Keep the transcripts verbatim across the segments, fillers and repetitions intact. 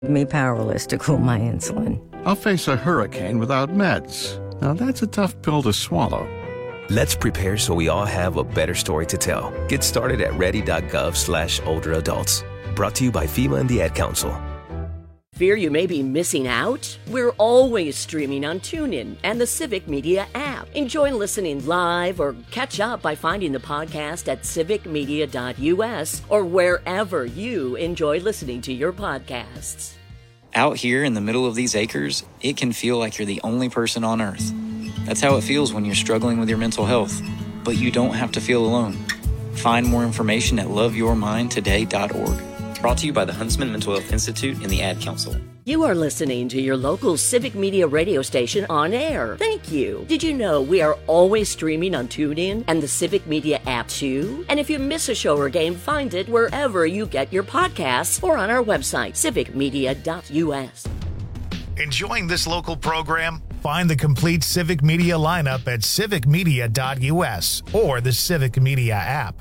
Me powerless to cool my insulin. I'll face a hurricane without meds. Now that's a tough pill to swallow. Let's prepare so we all have a better story to tell. Get started at ready.gov slash older adults. Brought to you by FEMA and the Ad Council. Fear you may be missing out? We're always streaming on TuneIn and the Civic Media app. Enjoy listening live or catch up by finding the podcast at civic media dot u s or wherever you enjoy listening to your podcasts. Out here in the middle of these acres, it can feel like you're the only person on Earth. That's how it feels when you're struggling with your mental health. But you don't have to feel alone. Find more information at love your mind today dot org. Brought to you by the Huntsman Mental Health Institute and the Ad Council. You are listening to your local Civic Media radio station on air. Thank you. Did you know we are always streaming on TuneIn and the Civic Media app too? And if you miss a show or game, find it wherever you get your podcasts or on our website, civic media dot u s. Enjoying this local program? Find the complete Civic Media lineup at civic media dot u s or the Civic Media app.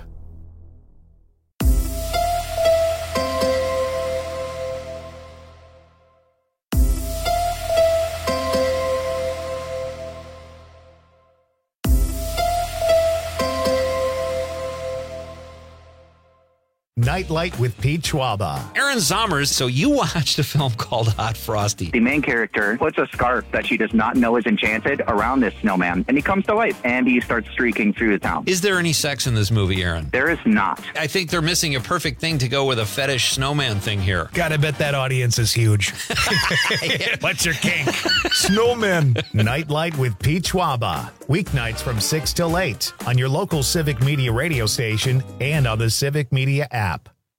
Nightlight with Pete Schwaba. Aaron Zommers, so you watched a film called Hot Frosty. The main character puts a scarf that she does not know is enchanted around this snowman, and he comes to life, and he starts streaking through the town. Is there any sex in this movie, Aaron? There is not. I think they're missing a perfect thing to go with a fetish snowman thing here. Gotta bet that audience is huge. What's your kink? Snowman. Nightlight with Pete Schwaba. Weeknights from six till eight on your local Civic Media radio station and on the Civic Media app.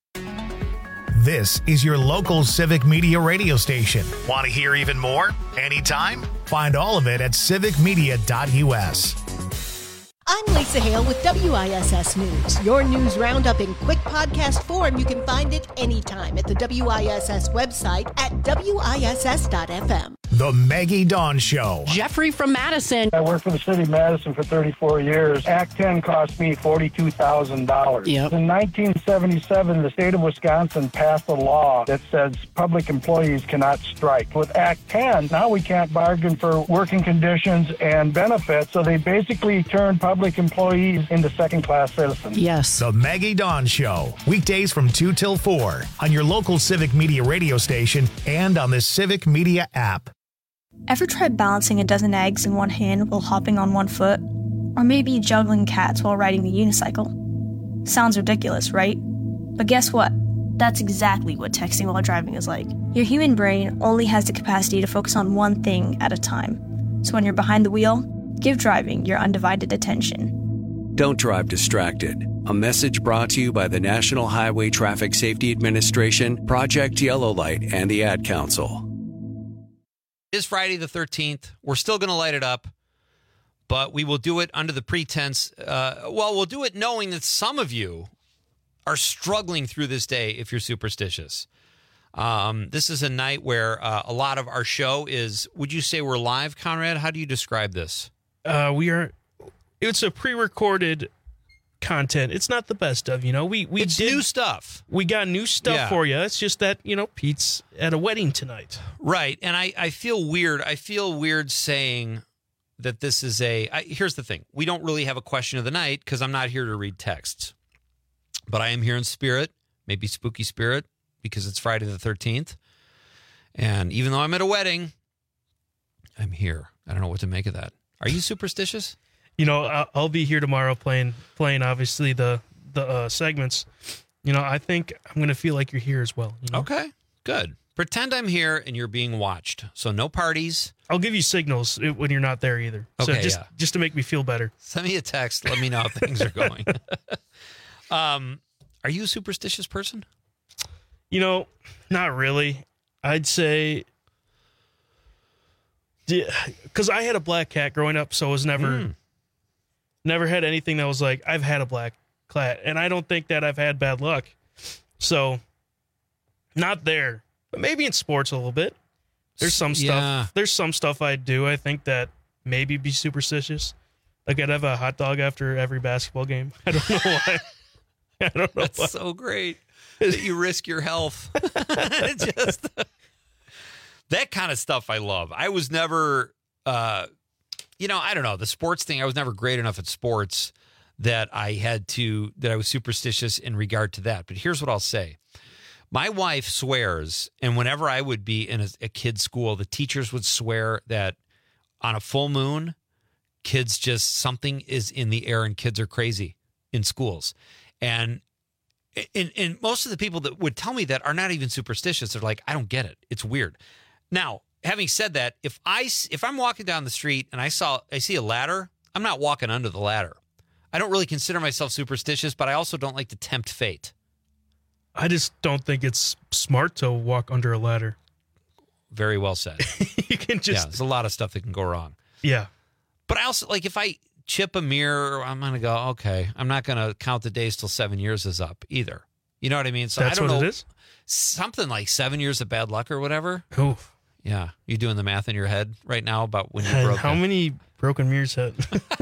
This is your local Civic Media radio station. Want to hear even more? Anytime? Find all of it at civic media dot u s. I'm Lisa Hale with W I S S News. Your news roundup in quick podcast form. You can find it anytime at the W I S S website at w i s s dot f m. The Maggie Dawn Show. Jeffrey from Madison. I worked for the city of Madison for thirty-four years. Act ten cost me forty-two thousand dollars. Yep. In nineteen seventy-seven, the state of Wisconsin passed a law that says public employees cannot strike. With Act ten, now we can't bargain for working conditions and benefits, so they basically turned public employees into second-class citizens. Yes. The Maggie Dawn Show. Weekdays from two till four on your local Civic Media radio station and on the Civic Media app. Ever tried balancing a dozen eggs in one hand while hopping on one foot? Or maybe juggling cats while riding the unicycle? Sounds ridiculous, right? But guess what? That's exactly what texting while driving is like. Your human brain only has the capacity to focus on one thing at a time. So when you're behind the wheel, give driving your undivided attention. Don't drive distracted. A message brought to you by the National Highway Traffic Safety Administration, Project Yellow Light, and the Ad Council. It is Friday the thirteenth. We're still going to light it up, but we will do it under the pretense, uh, well, we'll do it knowing that some of you are struggling through this day if you're superstitious. Um, this is a night where uh, a lot of our show is, would you say we're live, Conrad? How do you describe this? Uh, we are, it's a pre-recorded content. It's not the best of, you know, we, we it's did new stuff. We got new stuff yeah. for you. It's just that, you know, Pete's at a wedding tonight. Right. And I, I feel weird. I feel weird saying that this is a, I, here's the thing. We don't really have a question of the night because I'm not here to read texts, but I am here in spirit, maybe spooky spirit, because it's Friday the thirteenth. And even though I'm at a wedding, I'm here. I don't know what to make of that. Are you superstitious? You know, I'll be here tomorrow playing, playing obviously the the uh, segments. You know, I think I'm going to feel like you're here as well. You know? Okay, good. Pretend I'm here and you're being watched. So no parties. I'll give you signals when you're not there either. Okay, so just, yeah. just to make me feel better. Send me a text. Let me know how things are going. um, are you a superstitious person? You know, not really. I'd say... Because I had a black cat growing up, so I was never... Mm. Never had anything that was like, I've had a black cat, and I don't think that I've had bad luck. So, not there. But maybe in sports a little bit. There's some stuff. Yeah. There's some stuff I do, I think, that maybe be superstitious. Like, I'd have a hot dog after every basketball game. I don't know why. I don't know That's why. so great that you risk your health. Just that kind of stuff I love. I was never, uh, you know, I don't know, the sports thing. I was never great enough at sports that I had to, that I was superstitious in regard to that. But here's what I'll say. My wife swears, and whenever I would be in a, a kid's school, the teachers would swear that on a full moon, kids just, something is in the air and kids are crazy in schools. And, and, and most of the people that would tell me that are not even superstitious. They're like, I don't get it. It's weird. Now, having said that, if I, if I'm walking down the street and I saw, I see a ladder, I'm not walking under the ladder. I don't really consider myself superstitious, but I also don't like to tempt fate. I just don't think it's smart to walk under a ladder. Very well said. You can just... Yeah, there's a lot of stuff that can go wrong. Yeah. But I also, like, if I chip a mirror, I'm going to go, okay, I'm not going to count the days till seven years is up either. You know what I mean? So That's I don't what know, it is? something like seven years of bad luck or whatever. Oof. Yeah. You doing the math in your head right now about when you And broke How it? many broken mirrors have...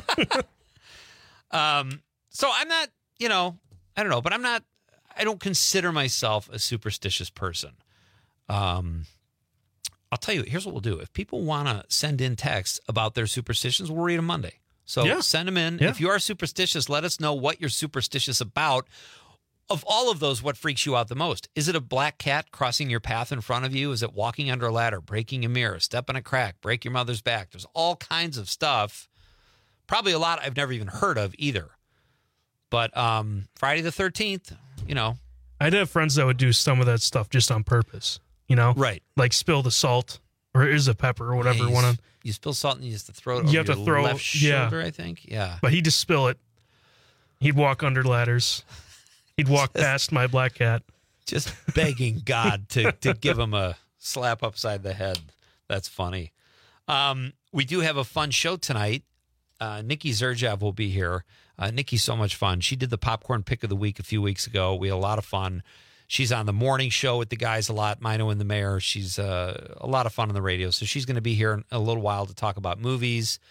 Um, so I'm not, you know, I don't know, but I'm not, I don't consider myself a superstitious person. Um, I'll tell you, here's what we'll do. If people want to send in texts about their superstitions, we'll read them Monday. So Yeah. send them in. Yeah. If you are superstitious, let us know what you're superstitious about. Of all of those, what freaks you out the most? Is it a black cat crossing your path in front of you? Is it walking under a ladder, breaking a mirror, step in a crack, break your mother's back? There's all kinds of stuff. Probably a lot I've never even heard of either. But um, Friday the thirteenth, you know. I'd have friends that would do some of that stuff just on purpose, you know? Right. Like spill the salt, or is it pepper, or whatever. Yeah, you, one s- on. you spill salt and you have to throw it You over have to your throw- left yeah. shoulder, I think. Yeah. But he'd just spill it. He'd walk under ladders. He'd walk past my black cat. Just begging God to, to give him a slap upside the head. That's funny. Um, we do have a fun show tonight. Uh, Nikki Zerjev will be here. Uh, Nikki's so much fun. She did the popcorn pick of the week a few weeks ago. We had a lot of fun. She's on the morning show with the guys a lot, Mino and the Mayor. She's uh, a lot of fun on the radio. So she's going to be here in a little while to talk about movies.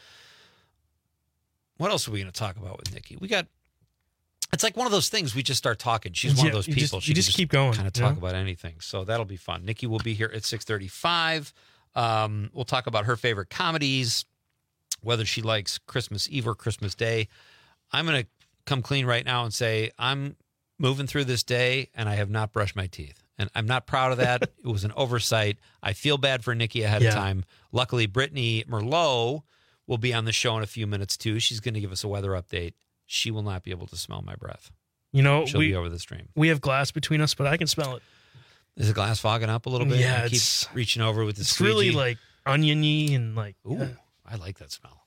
What else are we going to talk about with Nikki? We got, it's like one of those things we just start talking. She's one Yeah, of those you people. just- she you can just keep going, Kind of you talk know? about anything. So that'll be fun. Nikki will be here at six thirty-five. Um, we'll talk about her favorite comedies, whether she likes Christmas Eve or Christmas Day. I'm going to come clean right now and say I'm moving through this day and I have not brushed my teeth. And I'm not proud of that. It was an oversight. I feel bad for Nikki ahead Yeah. of time. Luckily, Brittany Merlot will be on the show in a few minutes too. She's going to give us a weather update. She will not be able to smell my breath. You know, She'll we, be over the stream. we have glass between us, but I can smell it. Is the glass fogging up a little bit? Yeah, I keep it's- reaching over with the It's squeegee. really like oniony and like. Ooh, yeah. I like that smell.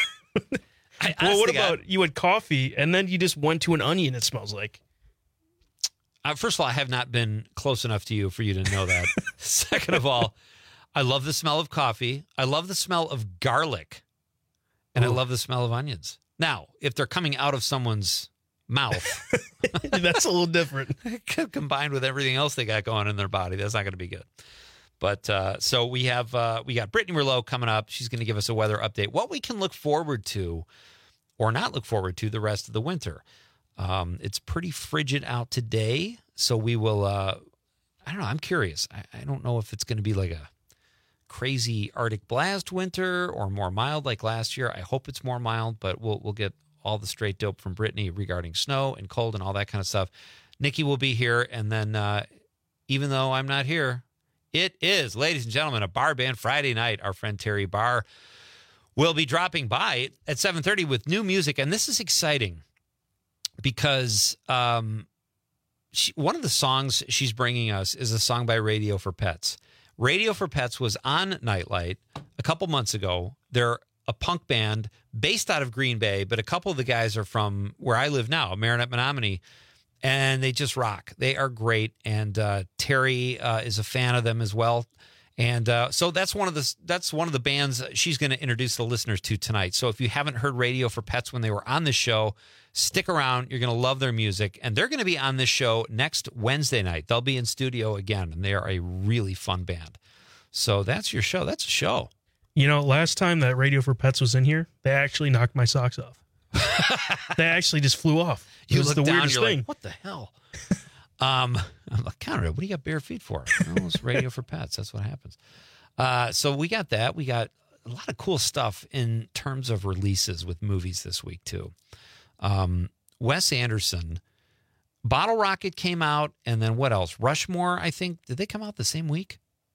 I, Well, what honestly, I- about you had coffee and then you just went to an onion? It smells like. Uh, first of all, I have not been close enough to you for you to know that. Second of all, I love the smell of coffee. I love the smell of garlic. And I Ooh. love the smell of onions. Now, if they're coming out of someone's mouth, That's a little different. combined with everything else they got going in their body, that's not going to be good. But uh, so we have uh, we got Brittany Merlot coming up. She's going to give us a weather update. What we can look forward to or not look forward to the rest of the winter. Um, it's pretty frigid out today, so we will. Uh, I don't know. I'm curious. I, I don't know if it's going to be like a crazy Arctic blast winter or more mild like last year. I hope it's more mild, but we'll we'll get all the straight dope from Brittany regarding snow and cold and all that kind of stuff. Nikki will be here, and then uh, even though I'm not here, it is, ladies and gentlemen, a bar band Friday night. Our friend Terry Barr will be dropping by at seven thirty with new music, and this is exciting. Because um, she, one of the songs she's bringing us is a song by Radio for Pets. Radio for Pets was on Nightlight a couple months ago. They're a punk band based out of Green Bay, but a couple of the guys are from where I live now, Marinette, Menominee, and they just rock. They are great, and uh, Terry uh, is a fan of them as well. And uh, so that's one of the that's one of the bands she's going to introduce the listeners to tonight. So if you haven't heard Radio for Pets when they were on this show, stick around. You're going to love their music. And they're going to be on this show next Wednesday night. They'll be in studio again, and they are a really fun band. So that's your show. That's a show. You know, last time that Radio for Pets was in here, they actually knocked my socks off. They actually just flew off. It You was look the down, weirdest you're thing. like, what the hell? um, I'm like, Conrad, what do you got bare feet for? Oh, it's Radio for Pets. That's what happens. Uh, so we got that. We got a lot of cool stuff in terms of releases with movies this week, too. Um, Wes Anderson, Bottle Rocket came out, and then what else? Rushmore, I think. Did they come out the same week?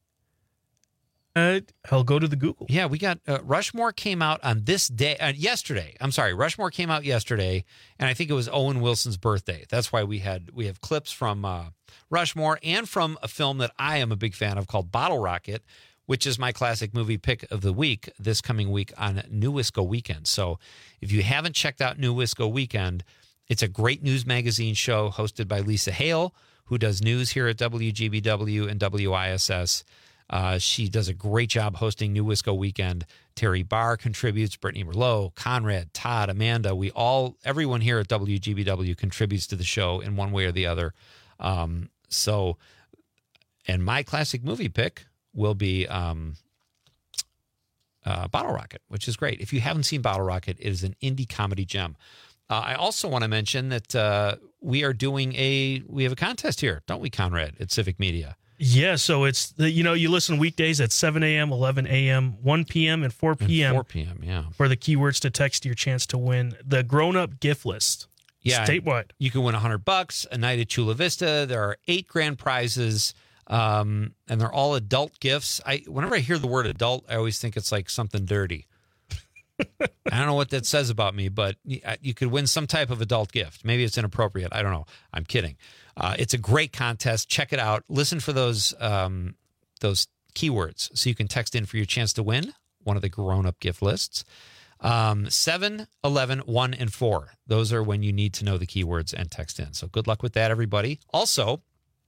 Uh, I'll go to the Google. Yeah, we got uh, Rushmore came out on this day, uh, yesterday. I'm sorry, Rushmore came out yesterday, and I think it was Owen Wilson's birthday. That's why we had we have clips from uh, Rushmore and from a film that I am a big fan of called Bottle Rocket, which is my classic movie pick of the week this coming week on New Wisco Weekend. So if you haven't checked out New Wisco Weekend, it's a great news magazine show hosted by Lisa Hale, who does news here at W G B W and W I S S. Uh, she does a great job hosting New Wisco Weekend. Terry Barr contributes, Brittany Merlot, Conrad, Todd, Amanda. We all, everyone here at W G B W contributes to the show in one way or the other. Um, so, and my classic movie pick will be um, uh, Bottle Rocket, which is great. If you haven't seen Bottle Rocket, it is an indie comedy gem. Uh, I also want to mention that uh, we are doing a, we have a contest here, don't we, Conrad, at Civic Media? Yeah, so it's, the, you know, you listen weekdays at seven a.m., eleven a.m., one p.m., and four p.m. And four p.m., yeah. For the keywords to text your chance to win the grown-up gift list. Yeah. Statewide. You can win one hundred bucks, a night at Chula Vista. There are eight grand prizes, um, and they're all adult gifts. I Whenever I hear the word adult, I always think it's like something dirty. I don't know what that says about me, but you could win some type of adult gift. Maybe it's inappropriate. I don't know. I'm kidding. Uh, it's a great contest. Check it out. Listen for those um, those keywords so you can text in for your chance to win one of the grown-up gift lists. Um, seven, eleven, one, and four. Those are when you need to know the keywords and text in. So good luck with that, everybody. Also,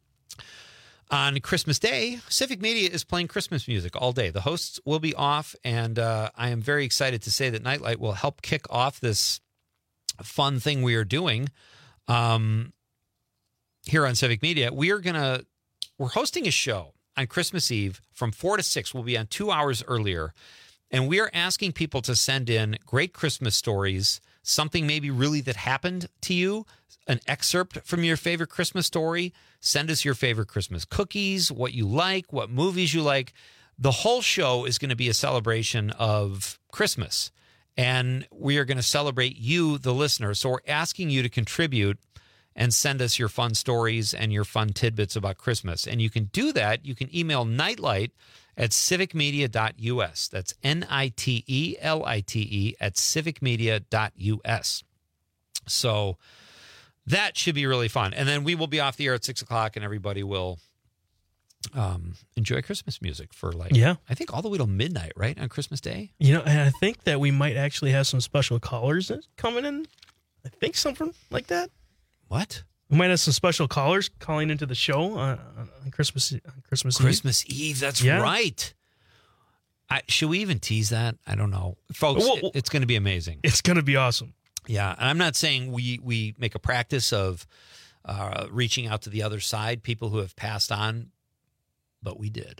on Christmas Day, Civic Media is playing Christmas music all day. The hosts will be off, and uh, I am very excited to say that Nightlight will help kick off this fun thing we are doing um, here on Civic Media. We are gonna we're hosting a show on Christmas Eve from four to six. We'll be on two hours earlier, and we are asking people to send in great Christmas stories, something maybe really that happened to you, an excerpt from your favorite Christmas story. Send us your favorite Christmas cookies, what you like, what movies you like. The whole show is going to be a celebration of Christmas, and we are going to celebrate you, the listener. So we're asking you to contribute and send us your fun stories and your fun tidbits about Christmas. And you can do that. You can email Nightlight at civic media dot u s. That's N I T E L I T E at civic media dot u s. So that should be really fun. And then we will be off the air at six o'clock, and everybody will um, enjoy Christmas music for like, yeah. I think all the way till midnight, right, on Christmas Day? You know, and I think that we might actually have some special callers coming in. I think something like that. What? We might have some special callers calling into the show on, on Christmas on Christmas Eve. Christmas Eve, that's yeah. right. I, should we even tease that? I don't know. Folks, well, well, it, it's going to be amazing. It's going to be awesome. Yeah, and I'm not saying we, we make a practice of uh, reaching out to the other side, people who have passed on, but we did.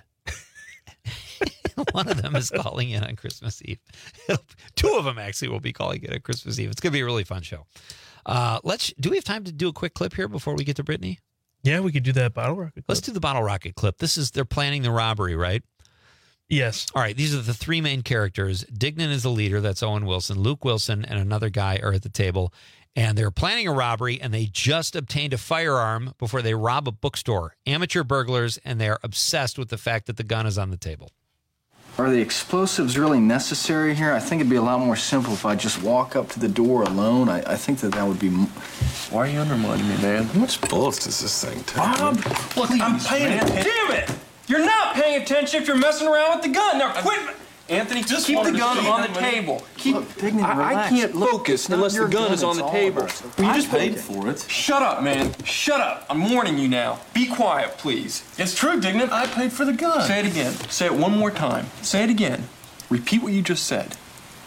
One of them is calling in on Christmas Eve. Two of them actually will be calling in on Christmas Eve. It's going to be a really fun show. Uh, let's. Do we have time to do a quick clip here before we get to Brittany? Yeah, we could do that Bottle Rocket clip. Let's do the Bottle Rocket clip. This is, they're planning the robbery, right? Yes. All right, these are the three main characters. Dignan is the leader. That's Owen Wilson. Luke Wilson and another guy are at the table, and they're planning a robbery, and they just obtained a firearm before they rob a bookstore. Amateur burglars, and they're obsessed with the fact that the gun is on the table. Are the explosives really necessary here? I think it'd be a lot more simple if I just walk up to the door alone. I, I think that that would be... M- Why are you undermining me, man? How much bullets does this thing take? Bob, Look, I'm paying attention. Damn it! You're not paying attention if you're messing around with the gun. Now quit. I, Anthony, just keep the gun on the table. Keep. Look, Dignan, I, I can't Look, focus unless the gun, gun is on the table. Will you just paid for it? Shut up, man. Shut up. I'm warning you now. Be quiet, please. It's true, Dignan. I paid for the gun. Say it again. Say it one more time. Say it again. Repeat what you just said.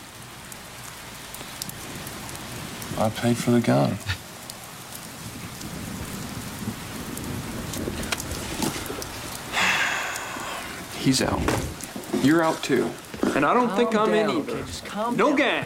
I paid for the gun. He's out. You're out too. And I don't calm think I'm down, in either. Okay, just calm no down. gang.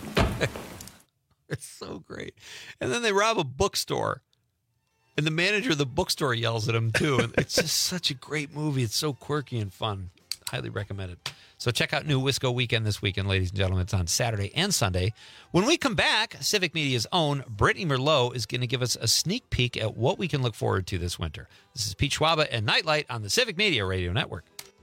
It's so great. And then they rob a bookstore, and the manager of the bookstore yells at them too. And it's just such a great movie. It's so quirky and fun. Highly recommended. So check out New Wisco Weekend this weekend, ladies and gentlemen. It's on Saturday and Sunday. When we come back, Civic Media's own Brittany Merlot is going to give us a sneak peek at what we can look forward to this winter. This is Pete Schwaba and Nightlight on the Civic Media Radio Network.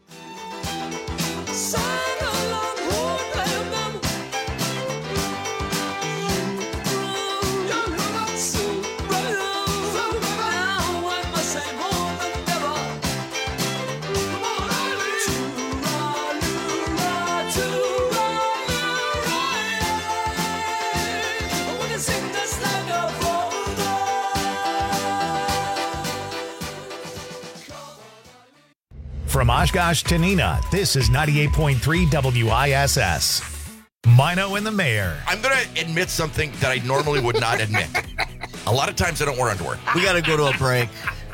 From Oshkosh to Neenah, this is ninety-eight point three W I S S. Mino and the Mayor. I'm going to admit something that I normally would not admit. A lot of times I don't wear underwear. We got to go to a break.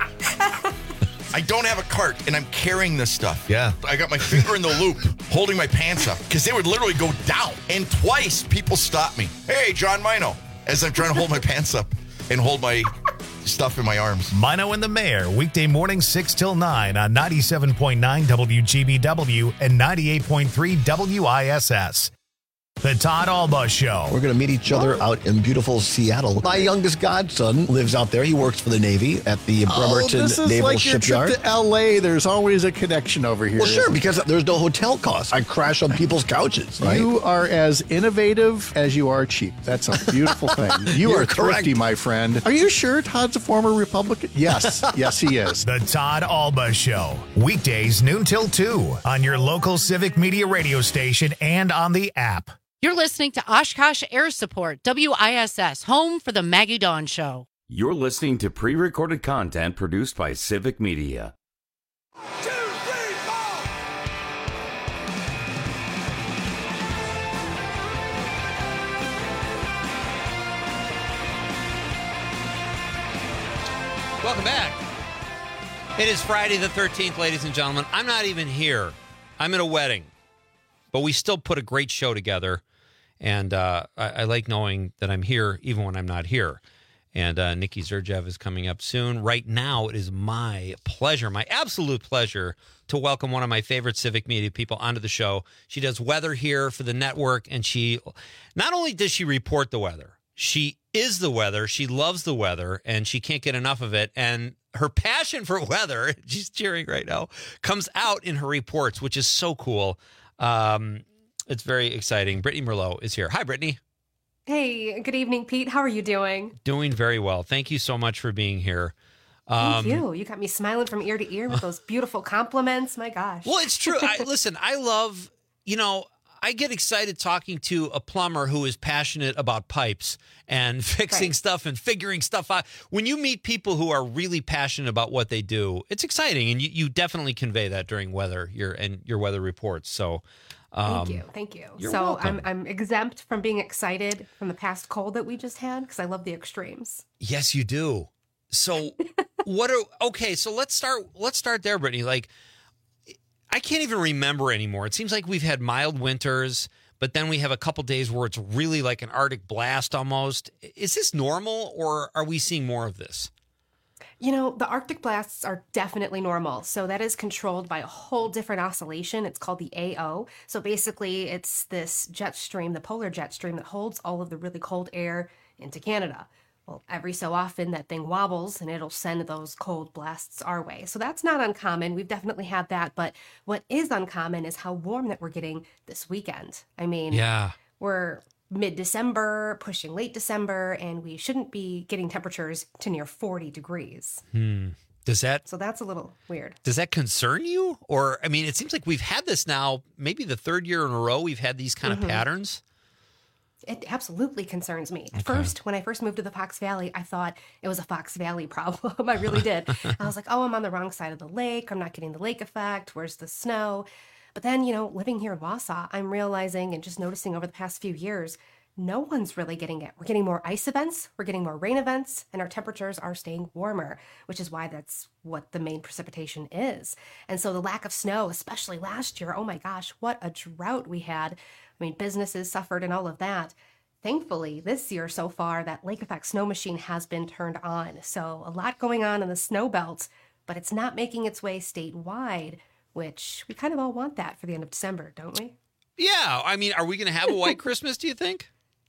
I don't have a cart, and I'm carrying this stuff. Yeah. I got my finger in the loop, holding my pants up, because they would literally go down. And twice, people stopped me. Hey, John Mino, as I'm trying to hold my pants up and hold my stuff in my arms. Mino and the Mayor, weekday mornings six till nine on ninety-seven point nine W G B W and ninety-eight point three W I S S. The Todd Alba Show. We're going to meet each other out in beautiful Seattle. My youngest godson lives out there. He works for the Navy at the Bremerton oh, this is Naval like Shipyard. Your trip to L A. There's always a connection over here. Well, sure, because there's no hotel costs. I crash on people's couches, right? You are as innovative as you are cheap. That's a beautiful thing. You You're are thrifty, correct. my friend. Are you sure Todd's a former Republican? Yes. Yes, he is. The Todd Alba Show. Weekdays noon till two on your local Civic Media radio station and on the app. You're listening to Oshkosh Air Support, W I S S, home for the Maggie Dawn Show. You're listening to pre-recorded content produced by Civic Media. Welcome back. It is Friday the thirteenth, ladies and gentlemen. I'm not even here. I'm at a wedding. But we still put a great show together. And uh, I, I like knowing that I'm here even when I'm not here. And uh, Nikki Zerjev is coming up soon. Right now, it is my pleasure, my absolute pleasure, to welcome one of my favorite Civic Media people onto the show. She does weather here for the network, and she not only does she report the weather, she is the weather. She loves the weather, and she can't get enough of it. And her passion for weather, she's cheering right now, comes out in her reports, which is so cool. Um, it's very exciting. Brittany Merlot is here. Hi, Brittany. Hey, good evening, Pete. How are you doing? Doing very well. Thank you so much for being here. Um, Thank you. You got me smiling from ear to ear with those beautiful compliments. My gosh. Well, it's true. I, listen, I love, you know, I get excited talking to a plumber who is passionate about pipes and fixing right. stuff and figuring stuff out. When you meet people who are really passionate about what they do, it's exciting. And you, you definitely convey that during weather your and your weather reports. So Um, thank you, thank you. You're so welcome. I'm I'm exempt from being excited from the past cold that we just had because I love the extremes. Yes, you do. So what are okay? So let's start. Let's start there, Brittany. Like, I can't even remember anymore. It seems like we've had mild winters, but then we have a couple days where it's really like an Arctic blast almost. Is this normal, or are we seeing more of this? You know, the Arctic blasts are definitely normal. So that is controlled by a whole different oscillation. It's called the A O. So basically, it's this jet stream, the polar jet stream, that holds all of the really cold air into Canada. Well, every so often that thing wobbles and it'll send those cold blasts our way. So that's not uncommon. We've definitely had that. But what is uncommon is how warm that we're getting this weekend. I mean, yeah, we're mid-December, pushing late December, and we shouldn't be getting temperatures to near forty degrees. Hmm. Does that So that's a little weird. does that concern you? Or I mean, it seems like we've had this now, maybe the third year in a row we've had these kind of Mhm. patterns. It absolutely concerns me. At Okay. first, when I first moved to the Fox Valley, I thought it was a Fox Valley problem. I really did. I was like, oh, I'm on the wrong side of the lake. I'm not getting the lake effect. Where's the snow? But then, you know, living here in Wausau, I'm realizing and just noticing over the past few years, no one's really getting it. We're getting more ice events, we're getting more rain events, and our temperatures are staying warmer, which is why that's what the main precipitation is. And so the lack of snow, especially last year, oh my gosh, what a drought we had. I mean, businesses suffered and all of that. Thankfully, this year so far, that lake effect snow machine has been turned on. So a lot going on in the snow belt, but it's not making its way statewide. which we kind of all want that for the end of December, don't we? Yeah. I mean, are we going to have a white Christmas, do you think?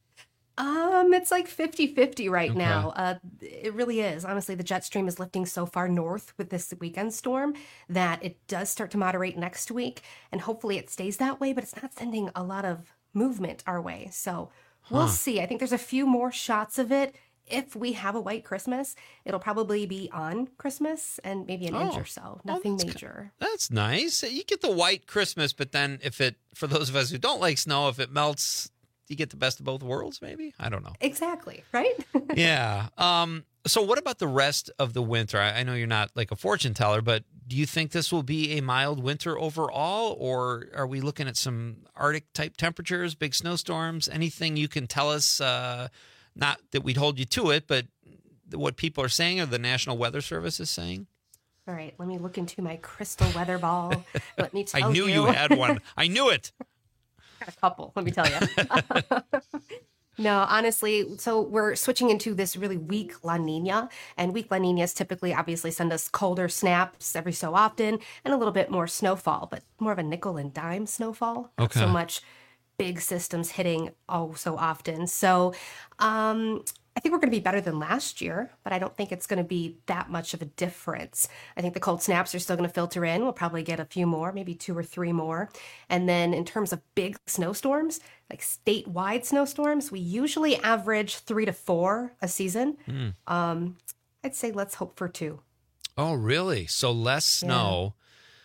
Um, it's like fifty-fifty right Okay. now. Uh, it really is. Honestly, the jet stream is lifting so far north with this weekend storm that it does start to moderate next week, and hopefully it stays that way, but it's not sending a lot of movement our way. So we'll Huh. see. I think there's a few more shots of it. If we have a white Christmas, it'll probably be on Christmas and maybe an inch Oh. or so. Nothing that's major. That's nice. You get the white Christmas, but then if it, for those of us who don't like snow, if it melts, you get the best of both worlds, maybe? I don't know. Exactly, right? Yeah. Um, so what about the rest of the winter? I, I know you're not like a fortune teller, but do you think this will be a mild winter overall, or are we looking at some Arctic type temperatures, big snowstorms? Anything you can tell us, uh, not that we'd hold you to it, but what people are saying or the National Weather Service is saying? All right, let me look into my crystal weather ball. Let me tell I knew you. you had one. I knew it. Got a couple, let me tell you. No, honestly, so we're switching into this really weak La Nina, and weak La Ninas typically obviously send us colder snaps every so often and a little bit more snowfall, but more of a nickel and dime snowfall. Not Okay. so much big systems hitting oh so often. So um, I think we're going to be better than last year, but I don't think it's going to be that much of a difference. I think the cold snaps are still going to filter in. We'll probably get a few more, maybe two or three more. And then in terms of big snowstorms, like statewide snowstorms, we usually average three to four a season. Mm. Um, I'd say let's hope for two. Oh, really? So less snow,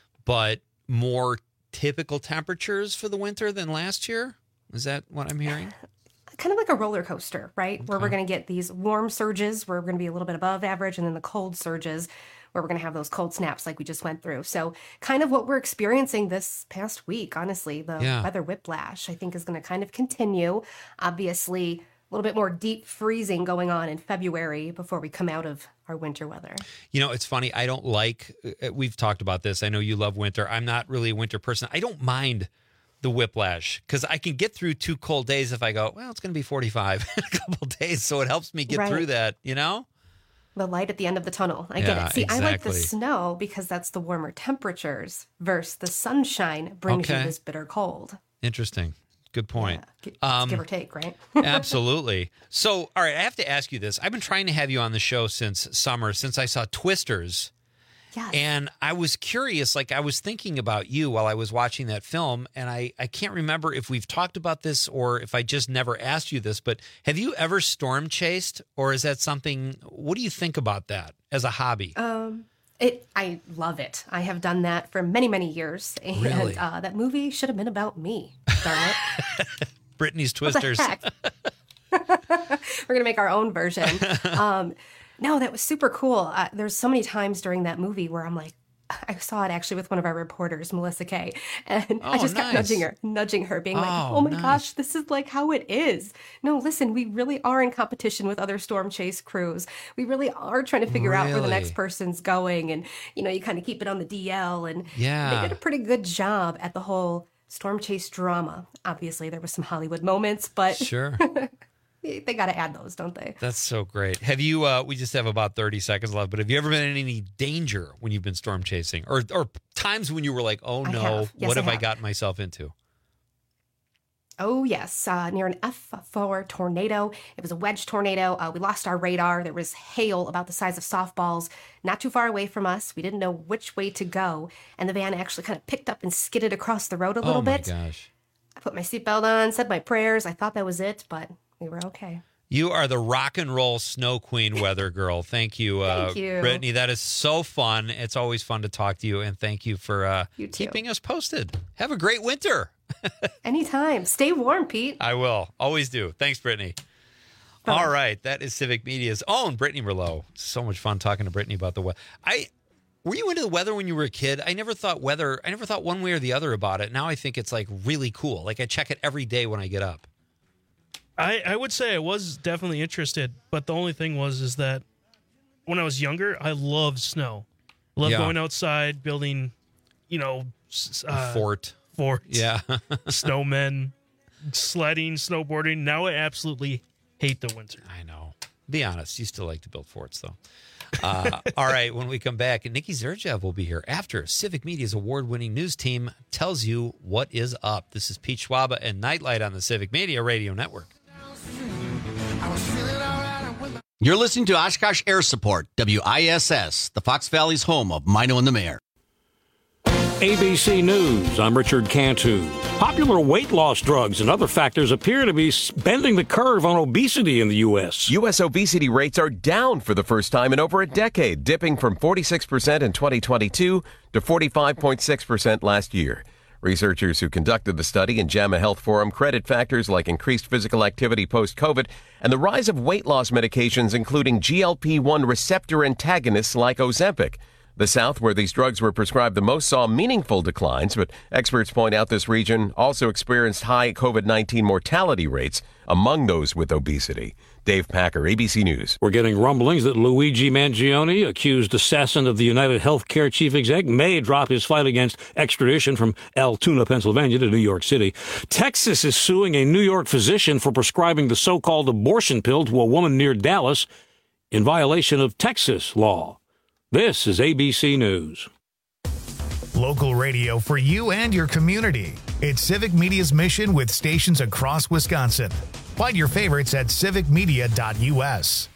but more typical temperatures for the winter than last year? Is that what I'm hearing? Kind of like a roller coaster, right? Where we're Okay. going to get these warm surges where we're going to be a little bit above average, and then the cold surges where we're going to have those cold snaps like we just went through. So kind of what we're experiencing this past week, honestly, the Yeah. weather whiplash, I think is going to kind of continue. Obviously, a little bit more deep freezing going on in February before we come out of our winter weather. You know, it's funny. I don't like, uh, we've talked about this. I know you love winter. I'm not really a winter person. I don't mind the whiplash because I can get through two cold days if I go, well, it's going to be forty-five in a couple of days. So it helps me get Right. through that, you know? The light at the end of the tunnel. I get Yeah, it. See, I like the exactly. snow because that's the warmer temperatures versus the sunshine brings Okay. you this bitter cold. Interesting. Good point. Gi- Um, give or take, right? Absolutely. So, all right, I have to ask you this. I've been trying to have you on the show since summer, since I saw Twisters. Yes. And I was curious, like I was thinking about you while I was watching that film, and I, I can't remember if we've talked about this or if I just never asked you this, but have you ever storm chased, or is that something, what do you think about that as a hobby? Um, it. I love it. I have done that for many, many years, and Really? uh, that movie should have been about me. Darn it! Brittany's What the Twisters. heck? We're gonna make our own version. Um, no, that was super cool. Uh, there's so many times during that movie where I'm like, I saw it actually with one of our reporters, Melissa Kay, and I Oh, just kept nice. nudging her, nudging her, being like, Oh, "Oh my nice. gosh, this is like how it is." No, listen, we really are in competition with other storm chase crews. We really are trying to figure out where the Really? next person's going, and you know, you kind of keep it on the D L, and Yeah. they did a pretty good job at the whole storm chase drama. Obviously, there was some Hollywood moments, but Sure. they got to add those, don't they? That's so great. Have you, uh, we just have about thirty seconds left, but have you ever been in any danger when you've been storm chasing, or, or times when you were like, oh I no, have. Yes, what I have I have. gotten myself into? Oh, yes. Uh, near an F four tornado. It was a wedge tornado. Uh, we lost our radar. There was hail about the size of softballs not too far away from us. We didn't know which way to go. And the van actually kind of picked up and skidded across the road a little oh my bit. gosh. I put my seatbelt on, said my prayers. I thought that was it, but we were okay. You are the rock and roll snow queen weather girl. Thank you, uh, Thank you. Brittany. That is so fun. It's always fun to talk to you, and thank you for uh, You too. keeping us posted. Have a great winter. Anytime. Stay warm, Pete. I will. Always do. Thanks, Brittany. All right. That is Civic Media's own Brittany Merlot. So much fun talking to Brittany about the weather. I Were you into the weather when you were a kid? I never thought weather, I never thought one way or the other about it. Now I think it's like really cool. Like I check it every day when I get up. I, I would say I was definitely interested, but the only thing was is that when I was younger, I loved snow. Loved Yeah. going outside, building, you know, s- uh, Fort. forts, Yeah. snowmen, sledding, snowboarding. Now I absolutely hate the winter. I know. Be honest. You still like to build forts, though. Uh, all right, when we come back, Nikki Zerjev will be here after Civic Media's award-winning news team tells you what is up. This is Pete Schwaba and Nightlight on the Civic Media Radio Network. You're listening to Oshkosh Air Support, W I S S, the Fox Valley's home of Mino and the Mayor. A B C News, I'm Richard Cantu. Popular weight loss drugs and other factors appear to be bending the curve on obesity in the U S. U S obesity rates are down for the first time in over a decade, dipping from forty-six percent in twenty twenty-two to forty-five point six percent last year. Researchers who conducted the study and JAMA Health Forum credit factors like increased physical activity post-COVID and the rise of weight loss medications, including G L P one receptor antagonists like Ozempic. The South, where these drugs were prescribed the most, saw meaningful declines, but experts point out this region also experienced high COVID nineteen mortality rates among those with obesity. Dave Packer, A B C News. We're getting rumblings that Luigi Mangione, accused assassin of the United Healthcare chief exec, may drop his fight against extradition from Altoona, Pennsylvania to New York City. Texas is suing a New York physician for prescribing the so-called abortion pill to a woman near Dallas in violation of Texas law. This is A B C News. Local radio for you and your community. It's Civic Media's mission with stations across Wisconsin. Find your favorites at civic media dot U S.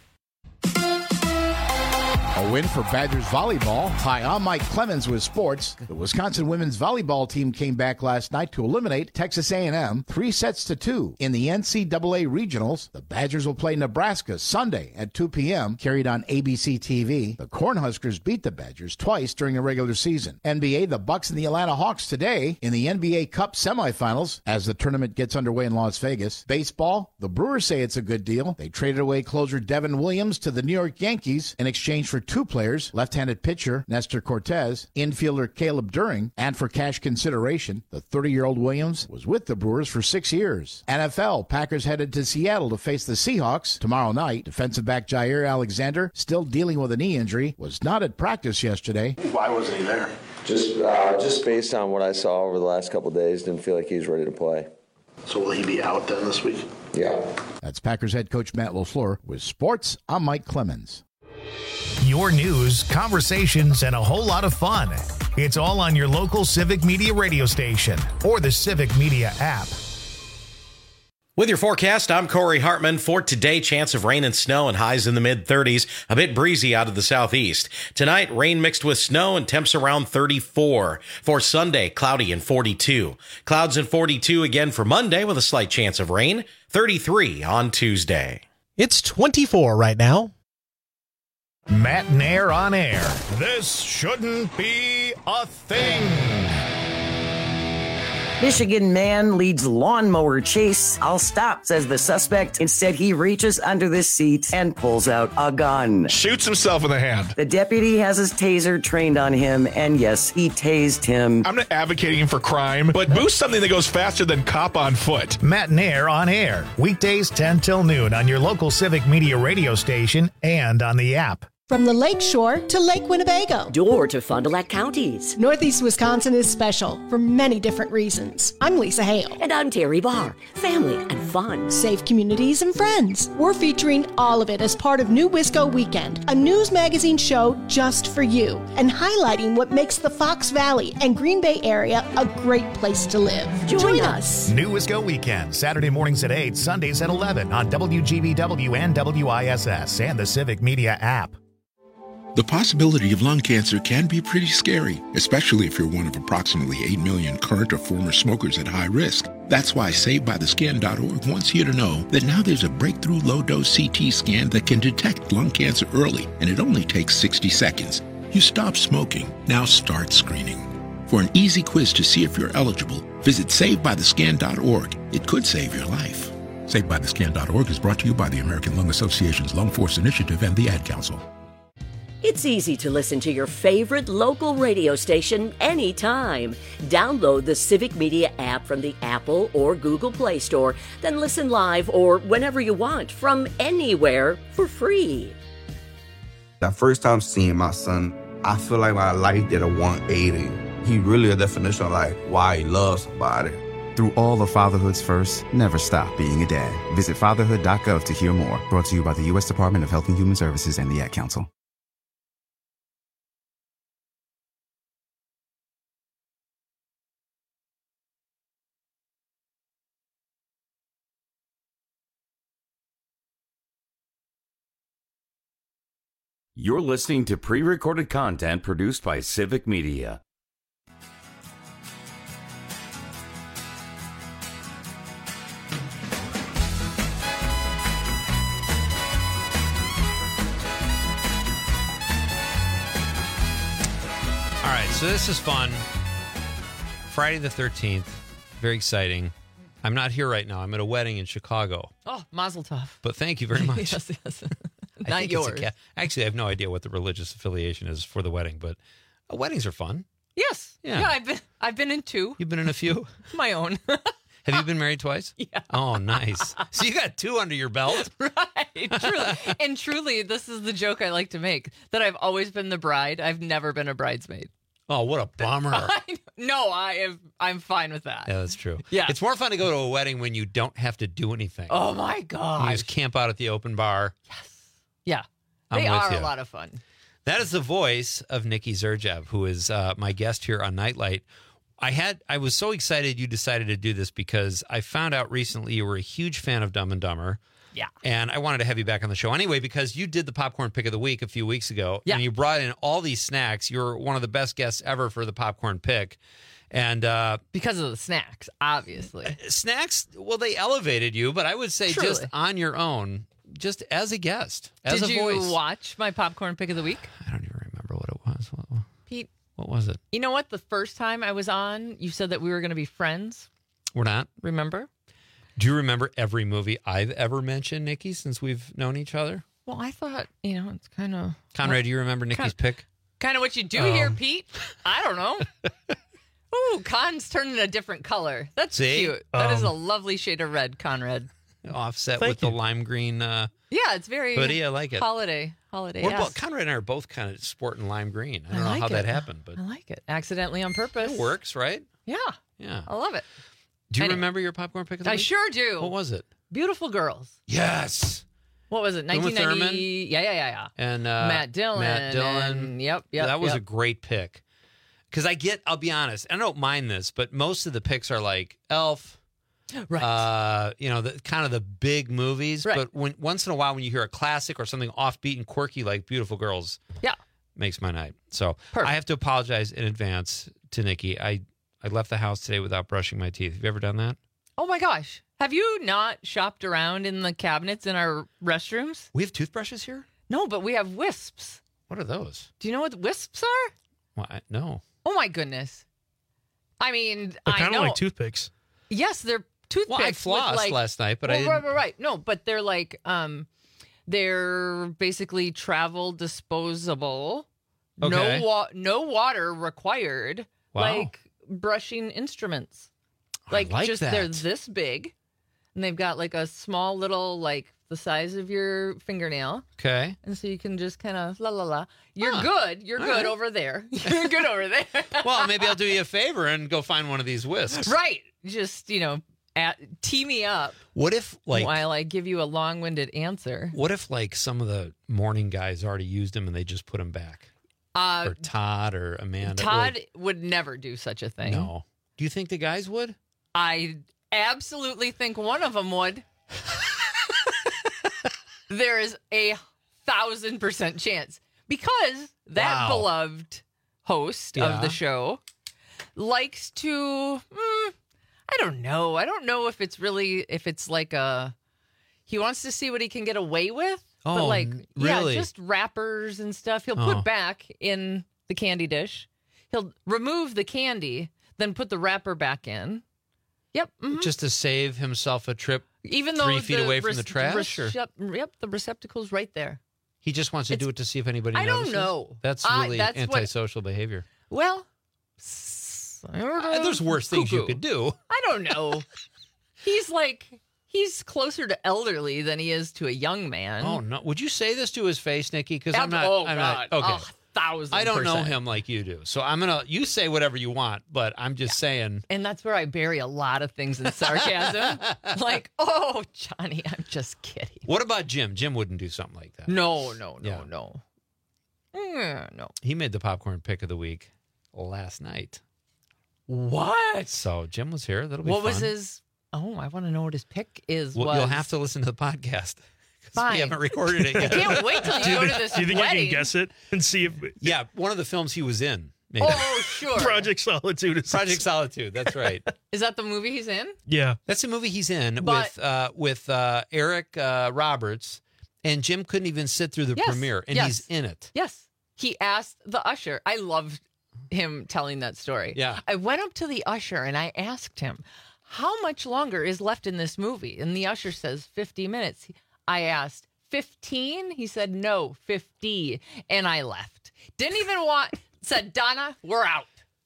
A win for Badgers volleyball. Hi, I'm Mike Clemens with sports. The Wisconsin women's volleyball team came back last night to eliminate Texas A and M three sets to two in the N C double A regionals. The Badgers will play Nebraska Sunday at two p.m. carried on A B C T V. The Cornhuskers beat the Badgers twice during the regular season. N B A, the Bucks and the Atlanta Hawks today in the N B A Cup semifinals as the tournament gets underway in Las Vegas. Baseball, the Brewers say it's a good deal. They traded away closer Devin Williams to the New York Yankees in exchange for two players, left-handed pitcher Nestor Cortez, infielder Caleb During, and for cash consideration, the thirty-year-old Williams was with the Brewers for six years. N F L, Packers headed to Seattle to face the Seahawks tomorrow night. Defensive back Jair Alexander, still dealing with a knee injury, was not at practice yesterday. Why wasn't he there? Just, uh, just based on what I saw over the last couple of days, didn't feel like he was ready to play. So will he be out then this week? Yeah. That's Packers head coach Matt LaFleur. With sports, I'm Mike Clemens. Your news, conversations, and a whole lot of fun. It's all on your local Civic Media radio station or the Civic Media app. With your forecast, I'm Corey Hartman. For today, chance of rain and snow and highs in the mid-thirties, a bit breezy out of the southeast. Tonight, rain mixed with snow and temps around thirty-four. For Sunday, cloudy and forty-two. Clouds and forty-two again for Monday with a slight chance of rain. thirty-three on Tuesday. It's twenty-four right now. Matt Nair on air. This shouldn't be a thing. Michigan man leads lawnmower chase. I'll stop, says the suspect. Instead, he reaches under the seat and pulls out a gun. Shoots himself in the hand. The deputy has his taser trained on him, and yes, he tased him. I'm not advocating for crime, but boost something that goes faster than cop on foot. Matt Nair on air. Weekdays ten till noon on your local Civic Media radio station and on the app. From the Lake Shore to Lake Winnebago. Door to Fond du Lac counties. Northeast Wisconsin is special for many different reasons. I'm Lisa Hale. And I'm Terry Barr. Family and fun. Safe communities and friends. We're featuring all of it as part of New Wisco Weekend, a news magazine show just for you, and highlighting what makes the Fox Valley and Green Bay area a great place to live. Join, Join us. us. New Wisco Weekend, Saturday mornings at eight, Sundays at eleven on W G B W and W I S S and the Civic Media app. The possibility of lung cancer can be pretty scary, especially if you're one of approximately eight million current or former smokers at high risk. That's why Saved By The Scan dot org wants you to know that now there's a breakthrough low-dose C T scan that can detect lung cancer early, and it only takes sixty seconds. You stop smoking, now start screening. For an easy quiz to see if you're eligible, visit Saved By The Scan dot org. It could save your life. Saved By The Scan dot org is brought to you by the American Lung Association's Lung Force Initiative and the Ad Council. It's easy to listen to your favorite local radio station anytime. Download the Civic Media app from the Apple or Google Play Store, then listen live or whenever you want from anywhere for free. The first time seeing my son, I feel like my life did a one eighty. He really a definition of like why he loves somebody. Through all of fatherhood's first, never stop being a dad. Visit fatherhood dot gov to hear more. Brought to you by the U S Department of Health and Human Services and the Ad Council. You're listening to pre-recorded content produced by Civic Media. All right, so this is fun. Friday the thirteenth, very exciting. I'm not here right now. I'm at a wedding in Chicago. Oh, Mazel Tov. But thank you very much. yes, yes. I Not think it's a yours. ca- Actually, I have no idea what the religious affiliation is for the wedding, but uh, weddings are fun. Yes. Yeah. Yeah, I've been I've been in two. You've been in a few? My own. Have you been married twice? Yeah. Oh, nice. So you got two under your belt. Right. Truly. And truly, this is the joke I like to make, that I've always been the bride. I've never been a bridesmaid. Oh, what a bummer. No, I am I'm fine with that. Yeah, that's true. Yeah. It's more fun to go to a wedding when you don't have to do anything. Oh my god. You just camp out at the open bar. Yeah. I'm They with are you. a lot of fun. That is the voice of Nikki Zerjev, who is uh, my guest here on Nightlight. I had I was so excited you decided to do this because I found out recently you were a huge fan of Dumb and Dumber. Yeah. And I wanted to have you back on the show anyway because you did the popcorn pick of the week a few weeks ago. Yeah. And you brought in all these snacks. You're one of the best guests ever for the popcorn pick. And uh, because of the snacks, obviously. Snacks, well, they elevated you, but I would say Truly. just on your own, just as a guest, as Did a you voice. watch my popcorn pick of the week? I don't even remember what it was. What, Pete, what was it? you know what? The first time I was on, you said that we were going to be friends. We're not. Remember? Do you remember every movie I've ever mentioned, Nikki, since we've known each other? Well, I thought, you know, it's kind of... Conrad, do you remember Nikki's pick? Kind of what you do Um, here, Pete. I don't know. Ooh, Con's turning a different color. That's See? cute. That is Um, a lovely shade of red, Conrad. Offset Thank with the lime green uh, Yeah, it's very hoodie. I like it. holiday. Holiday. We're yes. both, Conrad and I are both kind of sporting lime green. I I don't know like how that it. happened, but I like it. Accidentally on purpose. it works, right? Yeah. Yeah. I love it. Do you Anyway. remember your popcorn pick of the I week? sure do. What was it? Beautiful Girls. Yes. What was it? Uma nineteen ninety. Thurman? Yeah, yeah, yeah, yeah. And uh, Matt Dillon. Matt Dillon. and- yep, yep. that was yep. a great pick. Because I get, I'll be honest, I don't mind this, but most of the picks are like Elf, right? Uh, you know, the kind of the big movies. Right. But when once in a while, when you hear a classic or something offbeat and quirky like Beautiful Girls, yeah, makes my night. So Perfect. I have to apologize in advance to Nikki. I I left the house today without brushing my teeth. Have you ever done that? Oh my gosh. Have you not shopped around in the cabinets in our restrooms? We have toothbrushes here? No, but we have wisps. What are those? Do you know what wisps are? Well, I, no. Oh my goodness. I mean, They're I kind know. of like toothpicks. Yes, they're toothpicks. Well, I with, flossed like, last night, but I well, didn't. right, right, right. No, but they're like, um, they're basically travel disposable. Okay. No, wa- no water required. Wow. Like brushing instruments. Like, like just that. they're this big, and they've got like a small little, like the size of your fingernail. Okay. And so you can just kind of la la la. You're Huh. good. You're All good right. over there. You're good over there. Well, maybe I'll do you a favor and go find one of these whisks. Right. Just, you know, at, tee me up What if, like, while I give you a long-winded answer. what if, like, some of the morning guys already used them and they just put them back? Uh, Or Todd or Amanda? Todd Like, would never do such a thing. no. Do you think the guys would? I absolutely think one of them would. There is a thousand percent chance because that Wow. beloved host Yeah. of the show likes to. mm, I don't know. I don't know if it's really if it's like a. He wants to see what he can get away with. Oh, but like, n- yeah, really? just wrappers and stuff. He'll Oh. put back in the candy dish. He'll remove the candy, then put the wrapper back in. Yep. mhm. Just to save himself a trip Even though three feet the away from rec- the trash? or recep- yep, the receptacle's right there. he just wants to do it to see if anybody I don't notices? know. That's I- really that's what- antisocial behavior. Well, s- Uh, there's worse things you cuckoo. could do. I don't know. He's like he's closer to elderly than he is to a young man. Oh no! Would you say this to his face, Nikki? Because I'm Ab- not. Oh I'm God, not. Okay. a thousand. I don't know percent. him like you do, so I'm gonna. You say whatever you want, but I'm just saying. And that's where I bury a lot of things in sarcasm. Like, oh, Johnny, I'm just kidding. What about Jim? Jim wouldn't do something like that. No, no, no, Yeah. no. Mm, no. He made the popcorn pick of the week last night. What? So Jim was here. That'll be What fun. was his? Oh, I want to know what his pick is. Well, was. you'll have to listen to the podcast. Fine. We haven't recorded it I yet. can't wait till you Do you go to think- this do you think I wedding. can guess it and see if Yeah, one of the films he was in. Maybe. Oh, sure. Project Solitude is Project Solitude. That's right. Is that the movie he's in? Yeah, that's the movie he's in But- with uh, with uh, Eric uh, Roberts, and Jim couldn't even sit through the Yes. premiere, and Yes. he's in it. Yes. He asked the usher. I loved him telling that story. Yeah. I went up to the usher and I asked him, how much longer is left in this movie? And the usher says fifty minutes. I asked, fifteen? He said, no, fifty. And I left. Didn't even want, said, Donna, we're out.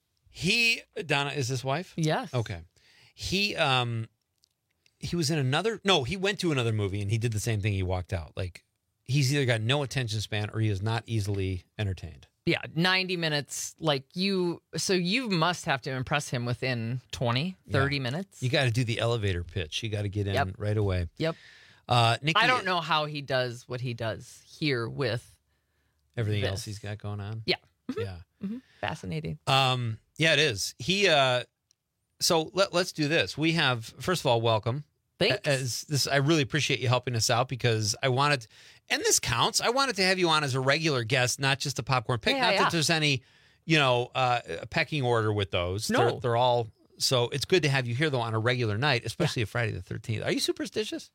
He Donna is his wife? Yes. Okay. He um he was in another no, he went to another movie and he did the same thing. He walked out. Like he's either got no attention span or he is not easily entertained. Yeah, ninety minutes. Like you, so you must have to impress him within twenty, thirty Yeah. minutes. You got to do the elevator pitch. You got to get in Yep. right away. Yep. Uh Nikki, I don't know how he does what he does here with everything this. else he's got going on. Yeah. Yeah. Mhm. Fascinating. Um, yeah, it is. He. Uh, so let, let's do this. We have, first of all, welcome. Thanks. As this, I really appreciate you helping us out because I wanted, and this counts. I wanted to have you on as a regular guest, not just a popcorn pick. Yeah, not yeah. that there's any, you know, uh, a pecking order with those. No. they're, they're all. So it's good to have you here though on a regular night, especially a Friday the thirteenth. Are you superstitious?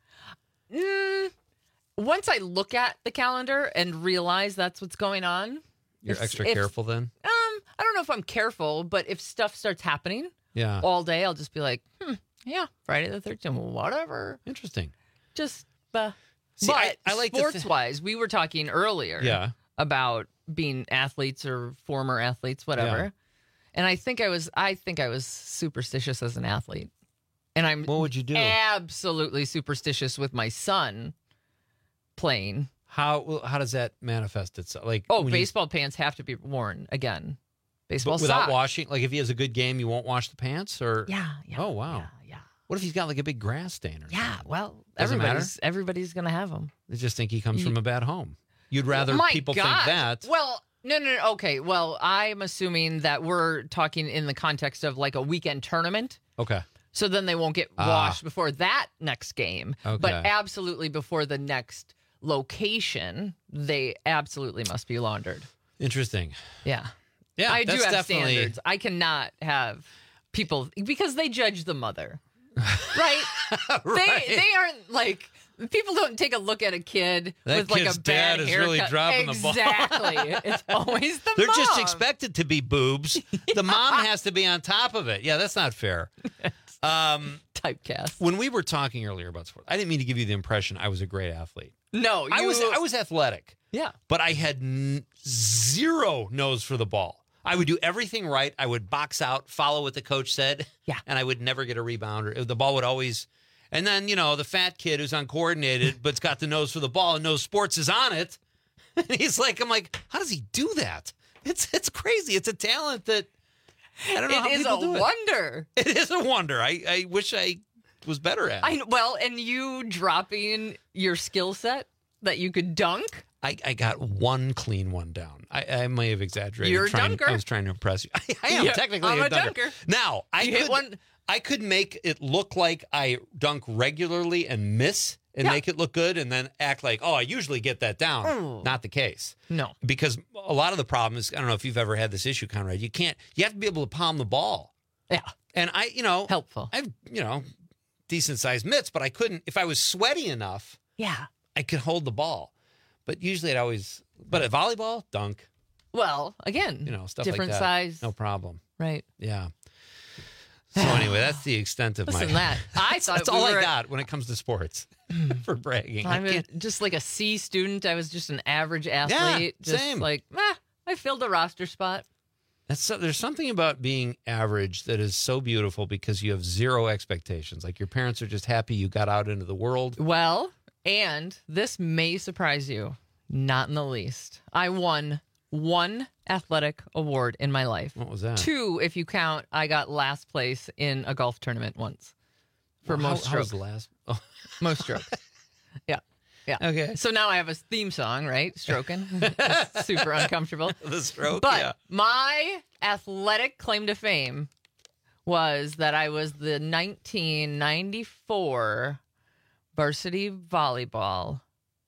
Mm, once I look at the calendar and realize that's what's going on, You're if- extra if- careful then. Um, I don't know if I'm careful, but if stuff starts happening Yeah. all day, I'll just be like, hmm, yeah, Friday the thirteenth, whatever. Interesting. Just, uh, See, but I- I like to thi- sports wise, we were talking earlier Yeah. about being athletes or former athletes, whatever. Yeah. And I think I was, I think I was superstitious as an athlete. And I'm What would you do? absolutely superstitious with my son playing. How how does that manifest itself? Like Oh, when you- baseball pants have to be worn again. Baseball But without socks. washing, like if he has a good game, you won't wash the pants, or Yeah, yeah. Oh wow, yeah. What if he's got like a big grass stain? Or Yeah, something? well, Doesn't matter? everybody's everybody's gonna have them. They just think he comes You- from a bad home. You'd rather My people God. think that. Well, no, no, no. Okay. Well, I'm assuming that we're talking in the context of like a weekend tournament. Okay. So then they won't get Ah. washed before that next game. Okay. But absolutely before the next location, they absolutely must be laundered. Interesting. Yeah. Yeah, I do that's have definitely- standards. I cannot have people because they judge the mother. Right? Right. They they aren't like people don't take a look at a kid That with like kid's a bad dad is haircut. really dropping the ball. Exactly. It's always the They're mom. just expected to be boobs. The mom has to be on top of it. Yeah, that's not fair. Um, Typecast. When we were talking earlier about sports, I didn't mean to give you the impression I was a great athlete. No, I you- was. I was athletic. Yeah. But I had n- zero nose for the ball. I would do everything right. I would box out, follow what the coach said. Yeah. And I would never get a rebound. Or the ball would always. And then, you know, the fat kid who's uncoordinated but's got the nose for the ball and knows sports is on it. And he's like, I'm like, how does he do that? It's it's crazy. It's a talent that I don't know It how is people a do it. wonder. It is a wonder. I, I wish I was better at it. I well, and you dropping your skill set that you could dunk. I, I got one clean one down. I, I may have exaggerated. You're a trying, dunker. I was trying to impress you. I, I am Yeah, technically I'm a a dunker. dunker. Now I You could hit one- I could make it look like I dunk regularly and miss and Yeah. make it look good, and then act like, oh, I usually get that down. Oh. Not the case. No. Because a lot of the problem is, I don't know if you've ever had this issue, Conrad. You can't. You have to be able to palm the ball. Yeah. And I, you know, helpful. I've, you know, decent sized mitts, but I couldn't. If I was sweaty enough, Yeah. I could hold the ball. But usually, I'd always. But at volleyball, dunk. Well, again, You know, stuff different like that. size. No problem. Right. Yeah. So anyway, that's the extent of Listen, my. that I thought that's we all were- I got when it comes to sports for bragging. I I'm a, can't- just like a C student. I was just an average athlete. just same. like, eh, I filled a roster spot. That's so, there's something about being average that is so beautiful because you have zero expectations. Like your parents are just happy you got out into the world. Well, and this may surprise you, not in the least. I won one athletic award in my life. What was that? Two, if you count, I got last place in a golf tournament once for Well, how- most how was strokes. the last? Oh. Most strokes. Yeah. Yeah. Okay. So now I have a theme song, right? Stroking. It's super uncomfortable. The stroke, But yeah. my athletic claim to fame was that I was the nineteen ninety-four varsity volleyball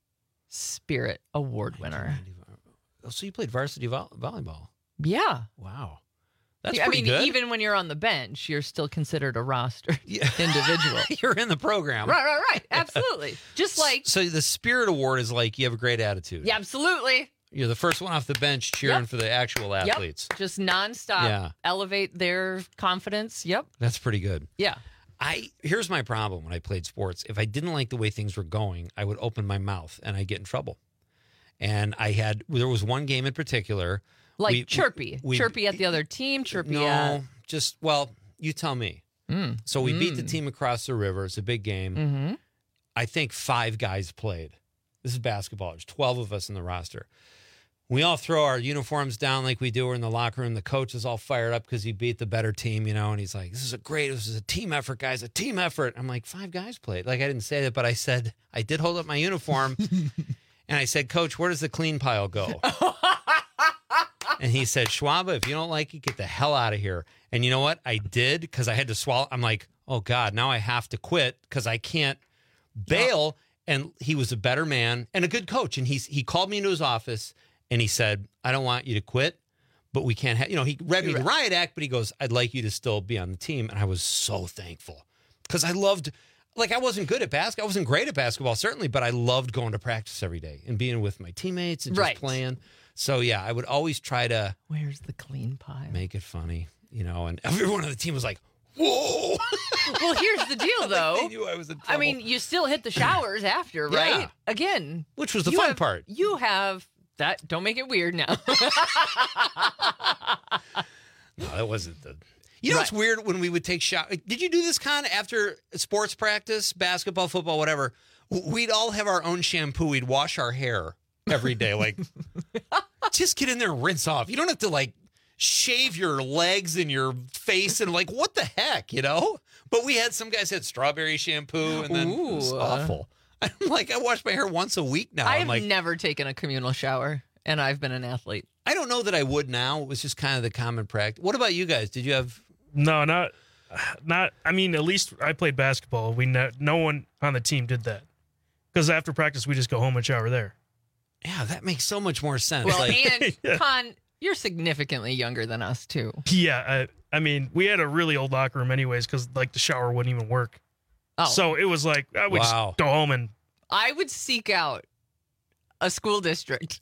Spirit Award winner. Oh, so you played varsity vo- volleyball? Yeah. Wow. That's I pretty mean, good. even when you're on the bench, you're still considered a roster individual. You're in the program. Right, right, right. Absolutely. Just like. So the Spirit Award is like you have a great attitude. Yeah, absolutely. You're the first one off the bench cheering Yep. for the actual athletes. Yep. Just nonstop. Yeah. Elevate their confidence. Yep. That's pretty good. Yeah. I here's my problem when I played sports. If I didn't like the way things were going, I would open my mouth and I'd get in trouble. And I had there was one game in particular. Like we, chirpy. we, chirpy at the other team, chirpy no, at. just well, you tell me. Mm. So we beat the Mm. team across the river. It's a big game. Mm-hmm. I think five guys played. This is basketball. There's twelve of us in the roster. We all throw our uniforms down like we do. We're in the locker room. The coach is all fired up because he beat the better team, you know, and he's like, this is a great, this is a team effort, guys, a team effort. I'm like, five guys played. Like, I didn't say that, but I said, I did hold up my uniform. And I said, Coach, where does the clean pile go? And he said, Schwaba, if you don't like it, get the hell out of here. And you know what? I did because I had to swallow. I'm like, oh, God, now I have to quit because I can't bail. Yeah. And he was a better man and a good coach. And he's, he called me into his office and he said, I don't want you to quit, but we can't have, you know, he read me the riot act, but he goes, I'd like you to still be on the team. And I was so thankful because I loved, like, I wasn't good at basketball. I wasn't great at basketball, certainly, but I loved going to practice every day and being with my teammates and just Right. playing. So, yeah, I would always try to Where's the clean pile? make it funny, you know, and everyone on the team was like, whoa. Well, here's the deal, though. They knew I was in I trouble. mean, you still hit the showers after, right? Yeah. Again. Which was the you fun have- part. You have that. Don't make it weird now. No, that wasn't the. You know, Right. it's weird when we would take showers. Did you do this, Con, after sports practice, basketball, football, whatever? We'd all have our own shampoo. We'd wash our hair every day. Like, just get in there and rinse off. You don't have to, like, shave your legs and your face and, like, what the heck, you know? But we had some guys had strawberry shampoo, and then it was Ooh. awful. I'm like, I wash my hair once a week now. I've I'm like, never taken a communal shower, and I've been an athlete. I don't know that I would now. It was just kind of the common practice. What about you guys? Did you have? No, not, not. I mean, at least I played basketball. We no, no one on the team did that because after practice we just go home and shower there. Yeah, that makes so much more sense. Well, like, and Con, you're significantly younger than us, too. Yeah, I, I mean, we had a really old locker room anyways because like the shower wouldn't even work. Oh. So it was like I would Wow. just go home and I would seek out a school district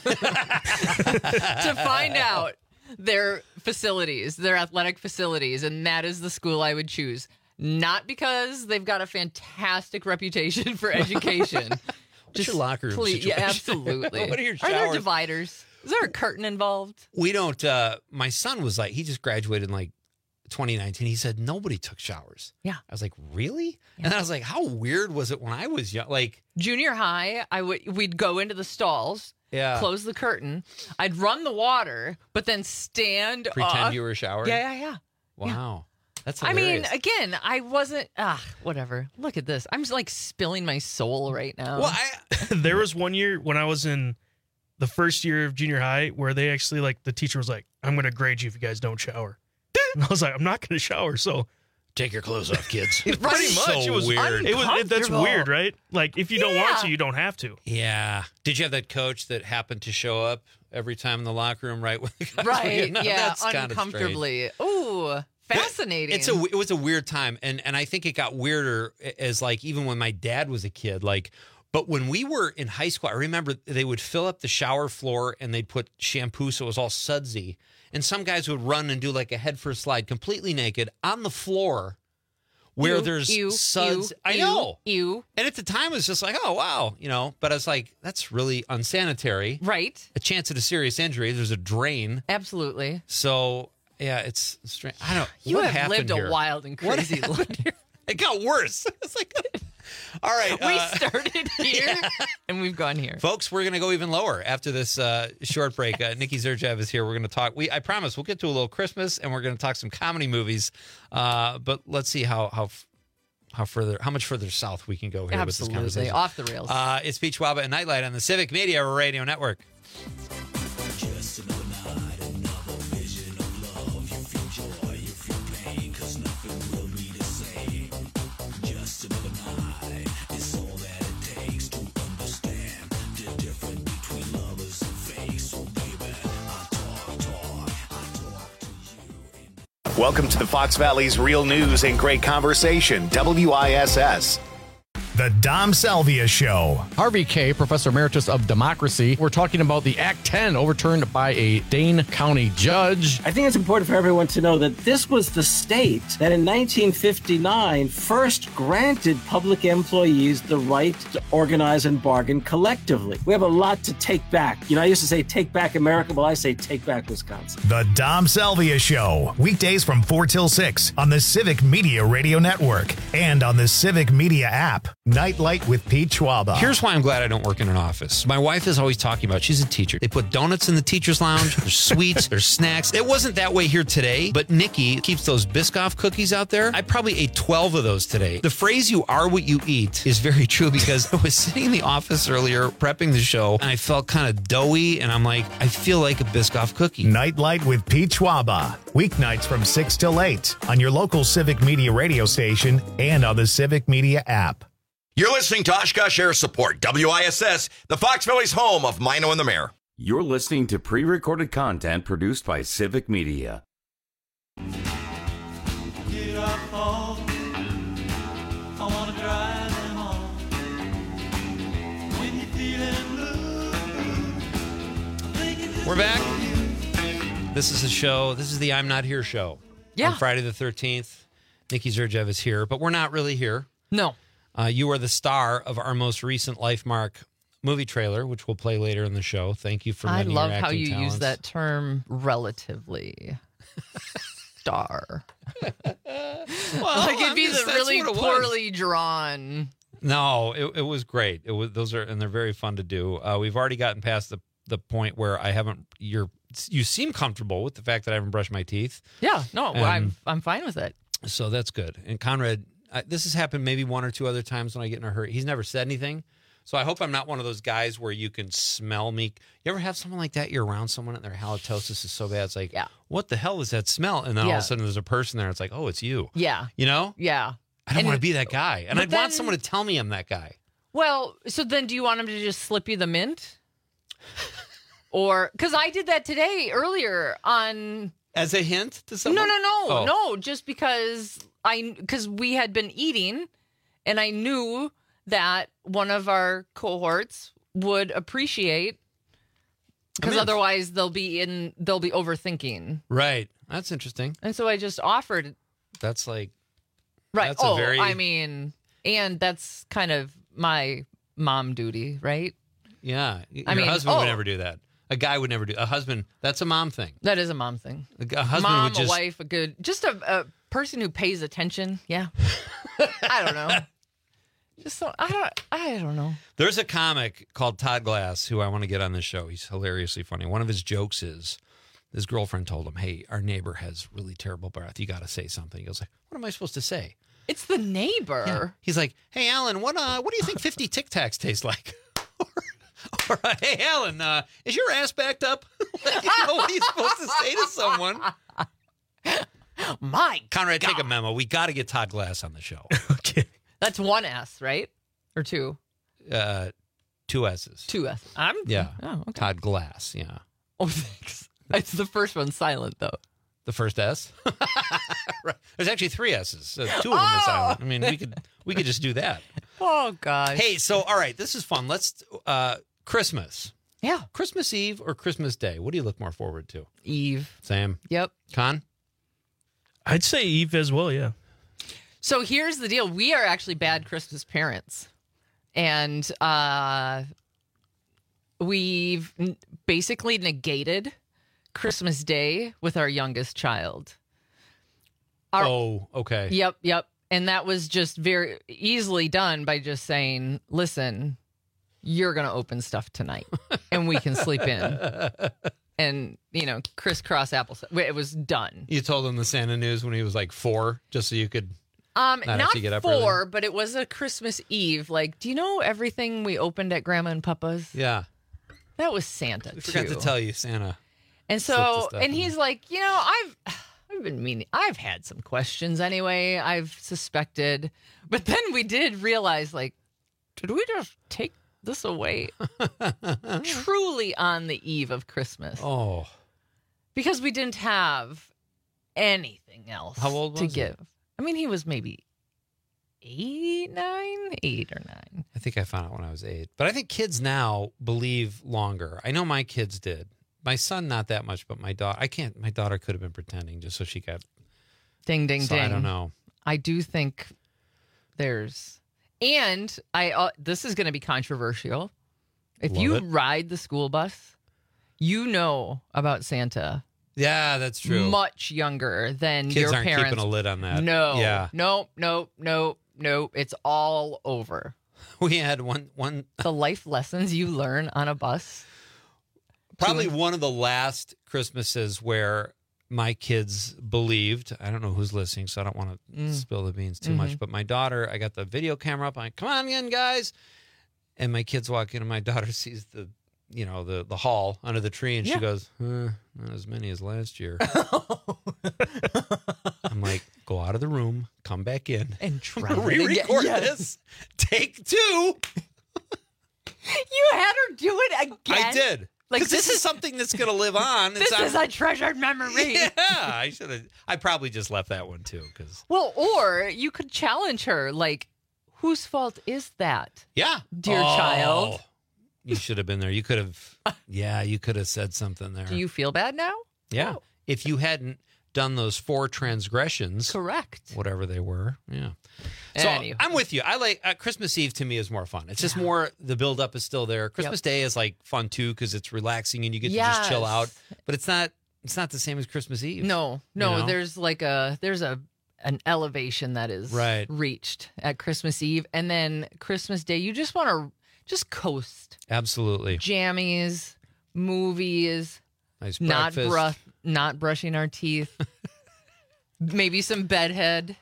to find out their facilities, their athletic facilities, and that is the school I would choose. Not because they've got a fantastic reputation for education. What's your locker room please, yeah, situation? absolutely. What are your Are there showers? dividers? Is there a curtain involved? we don't. Uh, my son was like, he just graduated in like twenty nineteen. He said nobody took showers. Yeah. I was like, really? And I was like, how weird was it when I was young? Like, Junior high, I would we'd go into the stalls, yeah, close the curtain. I'd run the water, but then stand pretend off. you were showering. Yeah, yeah, yeah. Wow, that's I mean, hilarious. again, I wasn't. Ah, whatever. Look at this. I'm just like spilling my soul right now. well, I there was one year when I was in the first year of junior high where they actually like the teacher was like, I'm going to grade you if you guys don't shower. And I was like, I'm not going to shower. So take your clothes off, kids. pretty That's much so it was weird. It was it, that's Uncomfortable. weird, right? Like if you don't want Yeah. to, you don't have to. Yeah. Did you have that coach that happened to show up every time in the locker room, right? When the guys were right? getting up? Yeah, That's kinda strange. uncomfortably. Ooh, fascinating. It's a it was a weird time, and and I think it got weirder as like even when my dad was a kid, like. But when we were in high school, I remember they would fill up the shower floor and they'd put shampoo so it was all sudsy, and some guys would run and do like a head first slide, completely naked on the floor, where Ew, there's ew, suds. ew, I ew, know. Ew. And at the time, it was just like, oh wow, you know. But I was like, that's really unsanitary. Right. A chance at a serious injury. There's a drain. Absolutely. So yeah, it's strange. I don't. You what have happened lived here? a wild and What crazy life. happened here? It got worse. It's like, all right. We uh, started here and we've gone here. Folks, we're going to go even lower after this uh, short break. Uh, Nikki Zerjev is here. We're going to talk. We, I promise, we'll get to a little Christmas, and we're going to talk some comedy movies. Uh, but let's see how how how further how much further south we can go here with this Absolutely. conversation. Off the rails. Uh, it's Pete Schwaba and Nightlight on the Civic Media Radio Network. Just another night is all that it takes to understand. Welcome to the Fox Valley's real news and great conversation, W I S S. The Dom Salvia Show. Harvey Kaye, Professor Emeritus of Democracy. We're talking about the Act ten overturned by a Dane County judge. I think it's important for everyone to know that this was the state that in nineteen fifty-nine first granted public employees the right to organize and bargain collectively. We have a lot to take back. You know, I used to say take back America. Well, I say take back Wisconsin. The Dom Salvia Show. Weekdays from four till six on the Civic Media Radio Network and on the Civic Media app. Nightlight with Pete Schwaba. Here's why I'm glad I don't work in an office. My wife is always talking about, she's a teacher. They put donuts in the teacher's lounge. There's sweets. There's snacks. It wasn't that way here today, but Nikki keeps those Biscoff cookies out there. I probably ate twelve of those today. The phrase you are what you eat is very true because I was sitting in the office earlier prepping the show and I felt kind of doughy and I'm like, I feel like a Biscoff cookie. Nightlight with Pete Schwaba. Weeknights from six till eight on your local Civic Media radio station and on the Civic Media app. You're listening to Oshkosh Air Support, W I S S, the Fox Valley's home of Mino and the Mayor. You're listening to pre-recorded content produced by Civic Media. Get up home. I want to drive them on. When you're feeling blue. We're back. This is a show. This is the I'm Not Here show. Yeah. On Friday the thirteenth, Nikki Zerjev is here, but we're not really here. No. Uh, you are the star of our most recent LifeMark movie trailer, which we'll play later in the show. Thank you for I lending love your how acting you talents. use that term relatively. Star. Well, like it'd I'm be just- the that's really what it was. poorly drawn. No, it, it was great. It was those are and they're very fun to do. Uh, we've already gotten past the the point where I haven't. You're you seem comfortable with the fact that I haven't brushed my teeth. Yeah, no, And- I'm I'm fine with it. So that's good. And Conrad, I, this has happened maybe one or two other times when I get in a hurry. He's never said anything. So I hope I'm not one of those guys where you can smell me. You ever have someone like that? You're around someone and their halitosis is so bad. It's like, yeah. What the hell is that smell? And then all Yeah. of a sudden there's a person there. It's like, oh, it's you. Yeah. You know? Yeah. I don't And want to it- be that guy. And but I'd want then- someone to tell me I'm that guy. Well, so then do you want him to just slip you the mint? Or because I did that today earlier on. As a hint to someone? No, no, no, Oh. no. Just because I because we had been eating, and I knew that one of our cohorts would appreciate because mint. otherwise they'll be in they'll be overthinking. Right. That's interesting. And so I just offered. That's like, Right. That's a oh, very- I mean, and that's kind of my mom duty, right? yeah. Your I mean, husband would oh. never do that. A guy would never do A husband, that's a mom thing. That is a mom thing. A, a husband Mom, would just. a wife, a good, just a, a person who pays attention. Yeah. I don't know. Just so, I don't, I don't know. There's a comic called Todd Glass who I want to get on this show. He's hilariously funny. One of his jokes is his girlfriend told him, "Hey, our neighbor has really terrible breath. You got to say something." He goes like, "What am I supposed to say?" It's the neighbor. He's like, "Hey, Alan, what uh, what do you think fifty Tic Tacs taste like?" or, or uh, "Hey, Alan, uh, is your ass backed up?" Like, you know what he's supposed to say to someone. My Conrad, God. take a memo. We got to get Todd Glass on the show. That's one S, right? Or two? Uh, two S's. Two S. I'm Yeah. Oh, okay. Todd Glass. Yeah. Oh, thanks. It's the first one silent though. The first S. Right. There's actually three S's. Uh, two of them are silent. I mean, we could we could just do that. Oh gosh. Hey, so all right, this is fun. Let's uh Christmas. Yeah. Christmas Eve or Christmas Day? What do you look more forward to? Eve. Sam. Yep. Con? I'd say Eve as well, yeah. So here's the deal. We are actually bad Christmas parents. And uh, we've n- basically negated Christmas Day with our youngest child. Our- oh, okay. Yep, yep. And that was just very easily done by just saying, listen, you're going to open stuff tonight and we can sleep in. And, you know, crisscross applesauce. It was done. You told him the Santa news when he was like four, just so you could Um, not, have not to get up four, early? but it was a Christmas Eve. Like, do you know everything we opened at Grandma and Papa's? Yeah. That was Santa, I forgot too. to tell you, Santa. And slipped the so, stuff and in. he's like, you know, I've, I've been meaning, I've had some questions anyway. I've suspected, but then we did realize, like, did we just take this away truly on the eve of Christmas? Oh, because we didn't have anything else How old was to he? give. I mean, he was maybe eight, nine, eight or nine. I think I found out when I was eight. But I think kids now believe longer. I know my kids did. My son, not that much, but my daughter, I can't, my daughter could have been pretending just so she got. Ding, ding, so ding. I don't know. I do think there's, and I, uh, this is going to be controversial. If Love you it. ride the school bus, you know about Santa. Yeah, that's true. Much younger than Kids your aren't parents. keeping a lid on that. No. Yeah. Nope. Nope. Nope. Nope. It's all over. We had one, one, The life lessons you learn on a bus. probably one of the last Christmases where my kids believed, I don't know who's listening, so I don't want to Mm. spill the beans too Mhm. much, but my daughter, I got the video camera up, I'm like, come on in, guys. And my kids walk in and my daughter sees the, you know, the, the hall under the tree and Yeah. she goes, uh, not as many as last year. I'm like, go out of the room, come back in, and try I'm gonna it again. re-record Yes. this. Take two. You had her do it again. I did. Like, Like this is something that's going to live on. This It's on- is a treasured memory. Yeah, I should have. I probably just left that one too, because Well, or you could challenge her, like, whose fault is that? yeah, Dear Oh, child. you should have been there. You could have. Yeah, you could have said something there. Do you feel bad now? Yeah, if you hadn't done those four transgressions, correct, whatever they were. Yeah. So Anywho. I'm with you. I like uh, Christmas Eve. To me is more fun. It's just more. The build up is still there. Christmas Day is like fun too because it's relaxing and you get to just chill Yes. out. But it's not. It's not the same as Christmas Eve. No, no. You know? There's like a there's a an elevation that is Right. reached at Christmas Eve, and then Christmas Day. You just want to just coast, Absolutely. jammies, movies, Nice not breakfast. brush, not brushing our teeth, maybe some bedhead.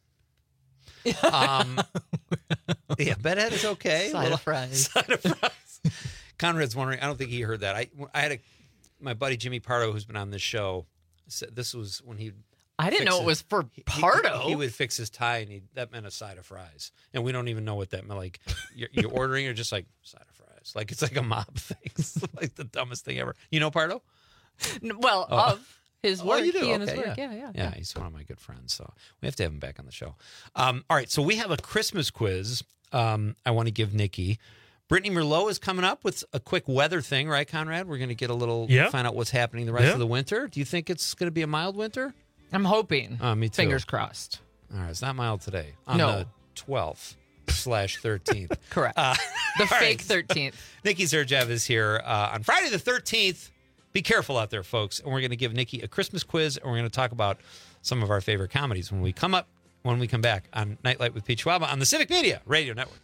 Um, yeah, bedhead is okay. Side Little- of fries. Side of fries. Conrad's wondering. I don't think he heard that. I I had a my buddy Jimmy Pardo, who's been on this show. Said this was when he. I didn't fix know his- it was for he- he- Pardo. He, would fix his tie, and he that meant a side of fries, and we don't even know what that meant. Like you're, you're ordering, or just like side of fries. Like it's like a mob thing. It's like the dumbest thing ever. You know Pardo? N- Well, Oh. of his Oh, work, you do? he and his Okay, work. Yeah, yeah. Yeah, he's one of my good friends, so we have to have him back on the show. Um, all right, so we have a Christmas quiz. Um, I want to give Nikki. Brittany Merlot is coming up with a quick weather thing, right, Conrad? We're going to get a little, Yeah. find out what's happening the rest Yeah. of the winter. Do you think it's going to be a mild winter? I'm hoping. Uh, me too. Fingers crossed. All right, it's not mild today. On No. the twelfth slash thirteenth. Correct. Uh, The all fake right. thirteenth. Nikki Zerjev is here uh, on Friday the thirteenth. Be careful out there, folks. And we're going to give Nikki a Christmas quiz, and we're going to talk about some of our favorite comedies when we come up, when we come back on Nightlight with Pete Schwaba on the Civic Media Radio Network.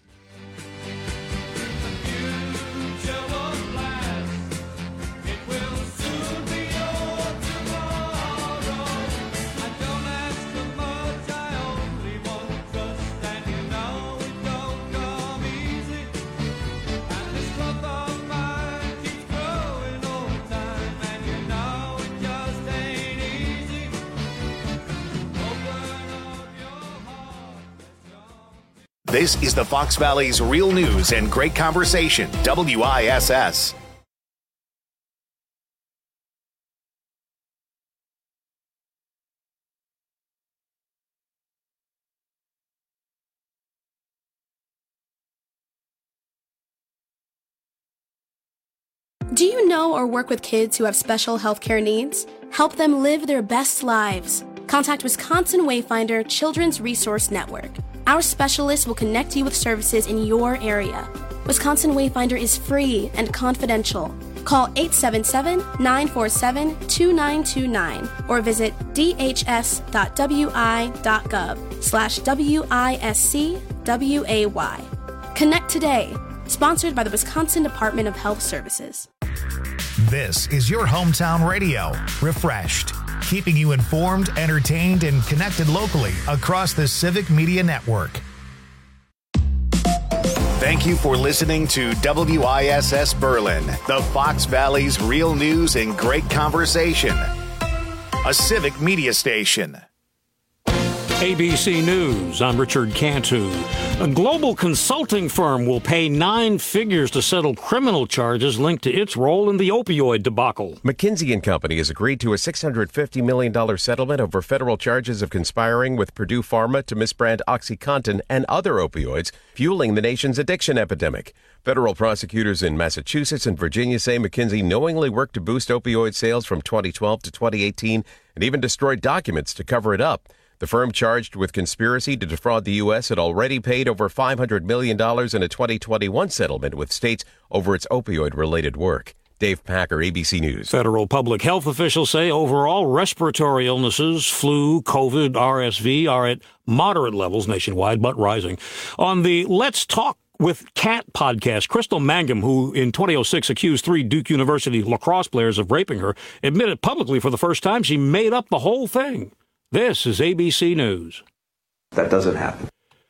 This is the Fox Valley's real news and great conversation, W I S S. Do you know or work with kids who have special healthcare needs? Help them live their best lives. Contact Wisconsin Wayfinder Children's Resource Network. Our specialists will connect you with services in your area. Wisconsin Wayfinder is free and confidential. Call eight seven seven, nine four seven, two nine two nine or visit d h s dot w i dot gov slash W I S C W A Y. Connect today. Sponsored by the Wisconsin Department of Health Services. This is your hometown radio, refreshed, keeping you informed, entertained, and connected locally across the Civic Media Network. Thank you for listening to W I S S Berlin, the Fox Valley's real news and great conversation. A Civic Media station. A B C News, I'm Richard Cantu. A global consulting firm will pay nine figures to settle criminal charges linked to its role in the opioid debacle. McKinsey and Company has agreed to a six hundred fifty million dollars settlement over federal charges of conspiring with Purdue Pharma to misbrand OxyContin and other opioids, fueling the nation's addiction epidemic. Federal prosecutors in Massachusetts and Virginia say McKinsey knowingly worked to boost opioid sales from twenty twelve to twenty eighteen and even destroyed documents to cover it up. The firm charged with conspiracy to defraud the U S had already paid over five hundred million dollars in a twenty twenty-one settlement with states over its opioid-related work. Dave Packer, A B C News. Federal public health officials say overall respiratory illnesses, flu, COVID, R S V, are at moderate levels nationwide, but rising. On the Let's Talk with Cat podcast, Crystal Mangum, who in twenty oh six accused three Duke University lacrosse players of raping her, admitted publicly for the first time she made up the whole thing. This is A B C News. That doesn't happen.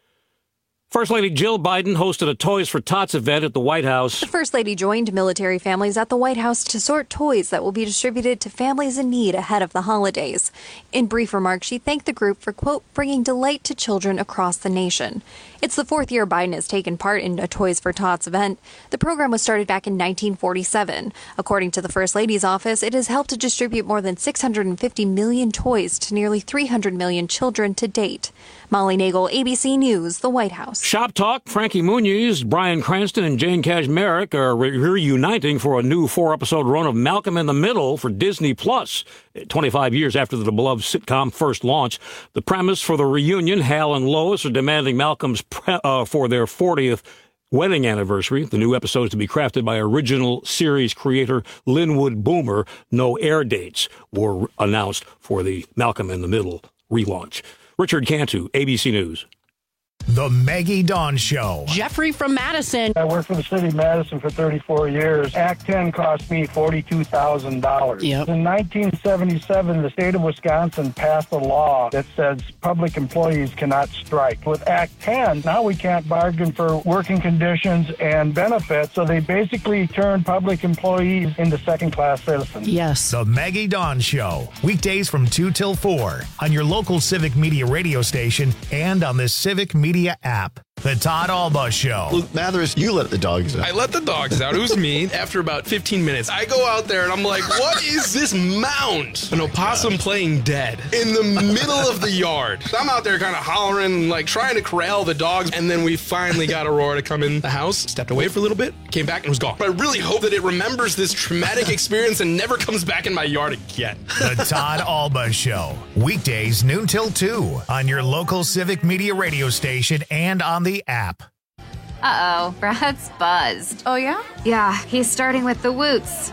First Lady Jill Biden hosted a Toys for Tots event at the White House. The First Lady joined military families at the White House to sort toys that will be distributed to families in need ahead of the holidays. In brief remarks, she thanked the group for, quote, bringing delight to children across the nation. It's the fourth year Biden has taken part in a Toys for Tots event. The program was started back in nineteen forty-seven. According to the First Lady's office, it has helped to distribute more than six hundred fifty million toys to nearly three hundred million children to date. Molly Nagel, A B C News, the White House. Shop Talk, Frankie Muniz, Bryan Cranston, and Jane Kashmarek are re- reuniting for a new four-episode run of Malcolm in the Middle for Disney Plus. twenty-five years after the beloved sitcom first launched, the premise for the reunion, Hal and Lois are demanding Malcolm's pre- uh, for their fortieth wedding anniversary. The new episode is to be crafted by original series creator Linwood Boomer. No air dates were announced for the Malcolm in the Middle relaunch. Richard Cantu, A B C News. The Maggie Dawn Show. Jeffrey from Madison. I worked for the city of Madison for thirty-four years. Act ten cost me forty-two thousand dollars. Yep. In nineteen seventy-seven, the state of Wisconsin passed a law that says public employees cannot strike. With Act ten, now we can't bargain for working conditions and benefits, so they basically turned public employees into second-class citizens. Yes. The Maggie Dawn Show. Weekdays from two till four on your local Civic Media radio station and on the Civic Media app. The Todd Alba Show. Luke Mathers, you let the dogs out. I let the dogs out. It was me. After about fifteen minutes, I go out there and I'm like, what is this mound? An opossum playing dead in the middle of the yard. So I'm out there kind of hollering, like trying to corral the dogs. And then we finally got Aurora to come in the house, stepped away for a little bit, came back and was gone. But I really hope that it remembers this traumatic experience and never comes back in my yard again. The Todd Alba Show. Weekdays noon till two on your local Civic Media radio station and on the app. Uh-oh, Brad's buzzed. Oh, yeah? Yeah, he's starting with the woots.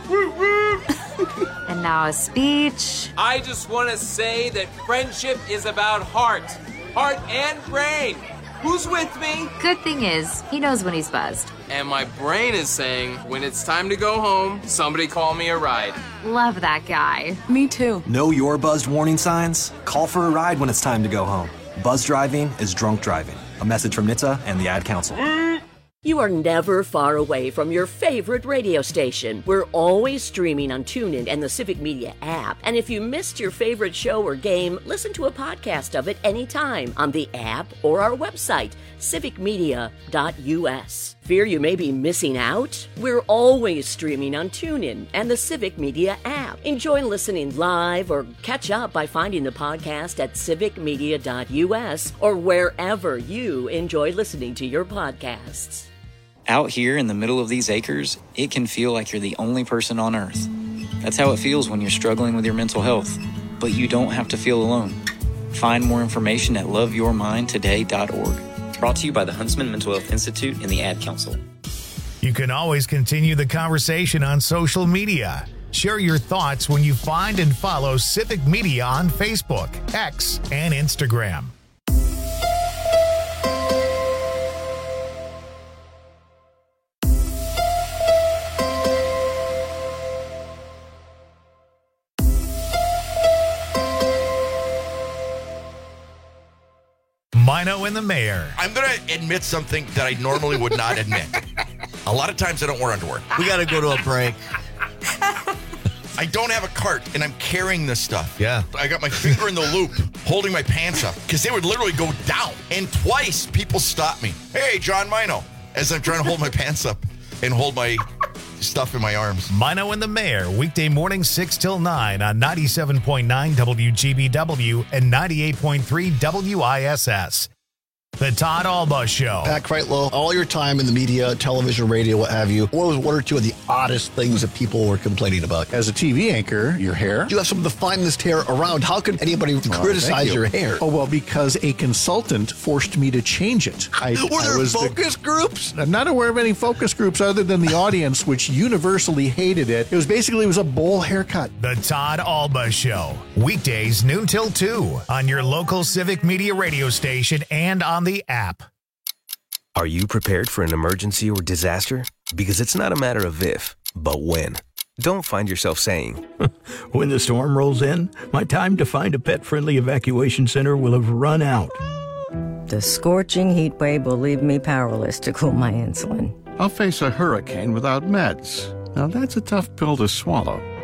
And now a speech. I just want to say that friendship is about heart. Heart and brain. Who's with me? Good thing is, he knows when he's buzzed. And my brain is saying, when it's time to go home, somebody call me a ride. Love that guy. Me too. Know your buzzed warning signs? Call for a ride when it's time to go home. Buzz driving is drunk driving. A message from N H T S A and the Ad Council. You are never far away from your favorite radio station. We're always streaming on TuneIn and the Civic Media app. And if you missed your favorite show or game, listen to a podcast of it anytime on the app or our website, civic media dot u s. Fear you may be missing out? We're always streaming on TuneIn and the Civic Media app. Enjoy listening live or catch up by finding the podcast at civic media dot u s or wherever you enjoy listening to your podcasts. Out here in the middle of these acres, it can feel like you're the only person on Earth. That's how it feels when you're struggling with your mental health. But you don't have to feel alone. Find more information at love your mind today dot org. Brought to you by the Huntsman Mental Health Institute and the Ad Council. You can always continue the conversation on social media. Share your thoughts when you find and follow Civic Media on Facebook, X, and Instagram. Mino and the Mayor. I'm going to admit something that I normally would not admit. A lot of times I don't wear underwear. We got to go to a break. I don't have a cart, and I'm carrying this stuff. Yeah. I got my finger in the loop, holding my pants up because they would literally go down. And twice people stopped me. Hey, John Mino, as I'm trying to hold my pants up and hold my stuff in my arms. Mino and the Mayor, weekday morning six till nine on ninety-seven point nine W G B W and ninety-eight point three W I S S. The Todd Alba Show. Pat Kreitlow, all your time in the media, television, radio, what have you, what was one or two of the oddest things that people were complaining about? As a T V anchor, your hair. You have some of the finest hair around. How can anybody Oh, criticize you. your hair? Oh, well, because a consultant forced me to change it. I, Were there I was focus the, groups? I'm not aware of any focus groups other than the audience, which universally hated it. It was basically, it was a bowl haircut. The Todd Alba Show. Weekdays noon till two on your local Civic Media radio station and on the app. Are you prepared for an emergency or disaster? Because it's not a matter of if, but when. Don't find yourself saying, when the storm rolls in, my time to find a pet-friendly evacuation center will have run out. The scorching heat wave will leave me powerless to cool my insulin. I'll face a hurricane without meds. Now that's a tough pill to swallow.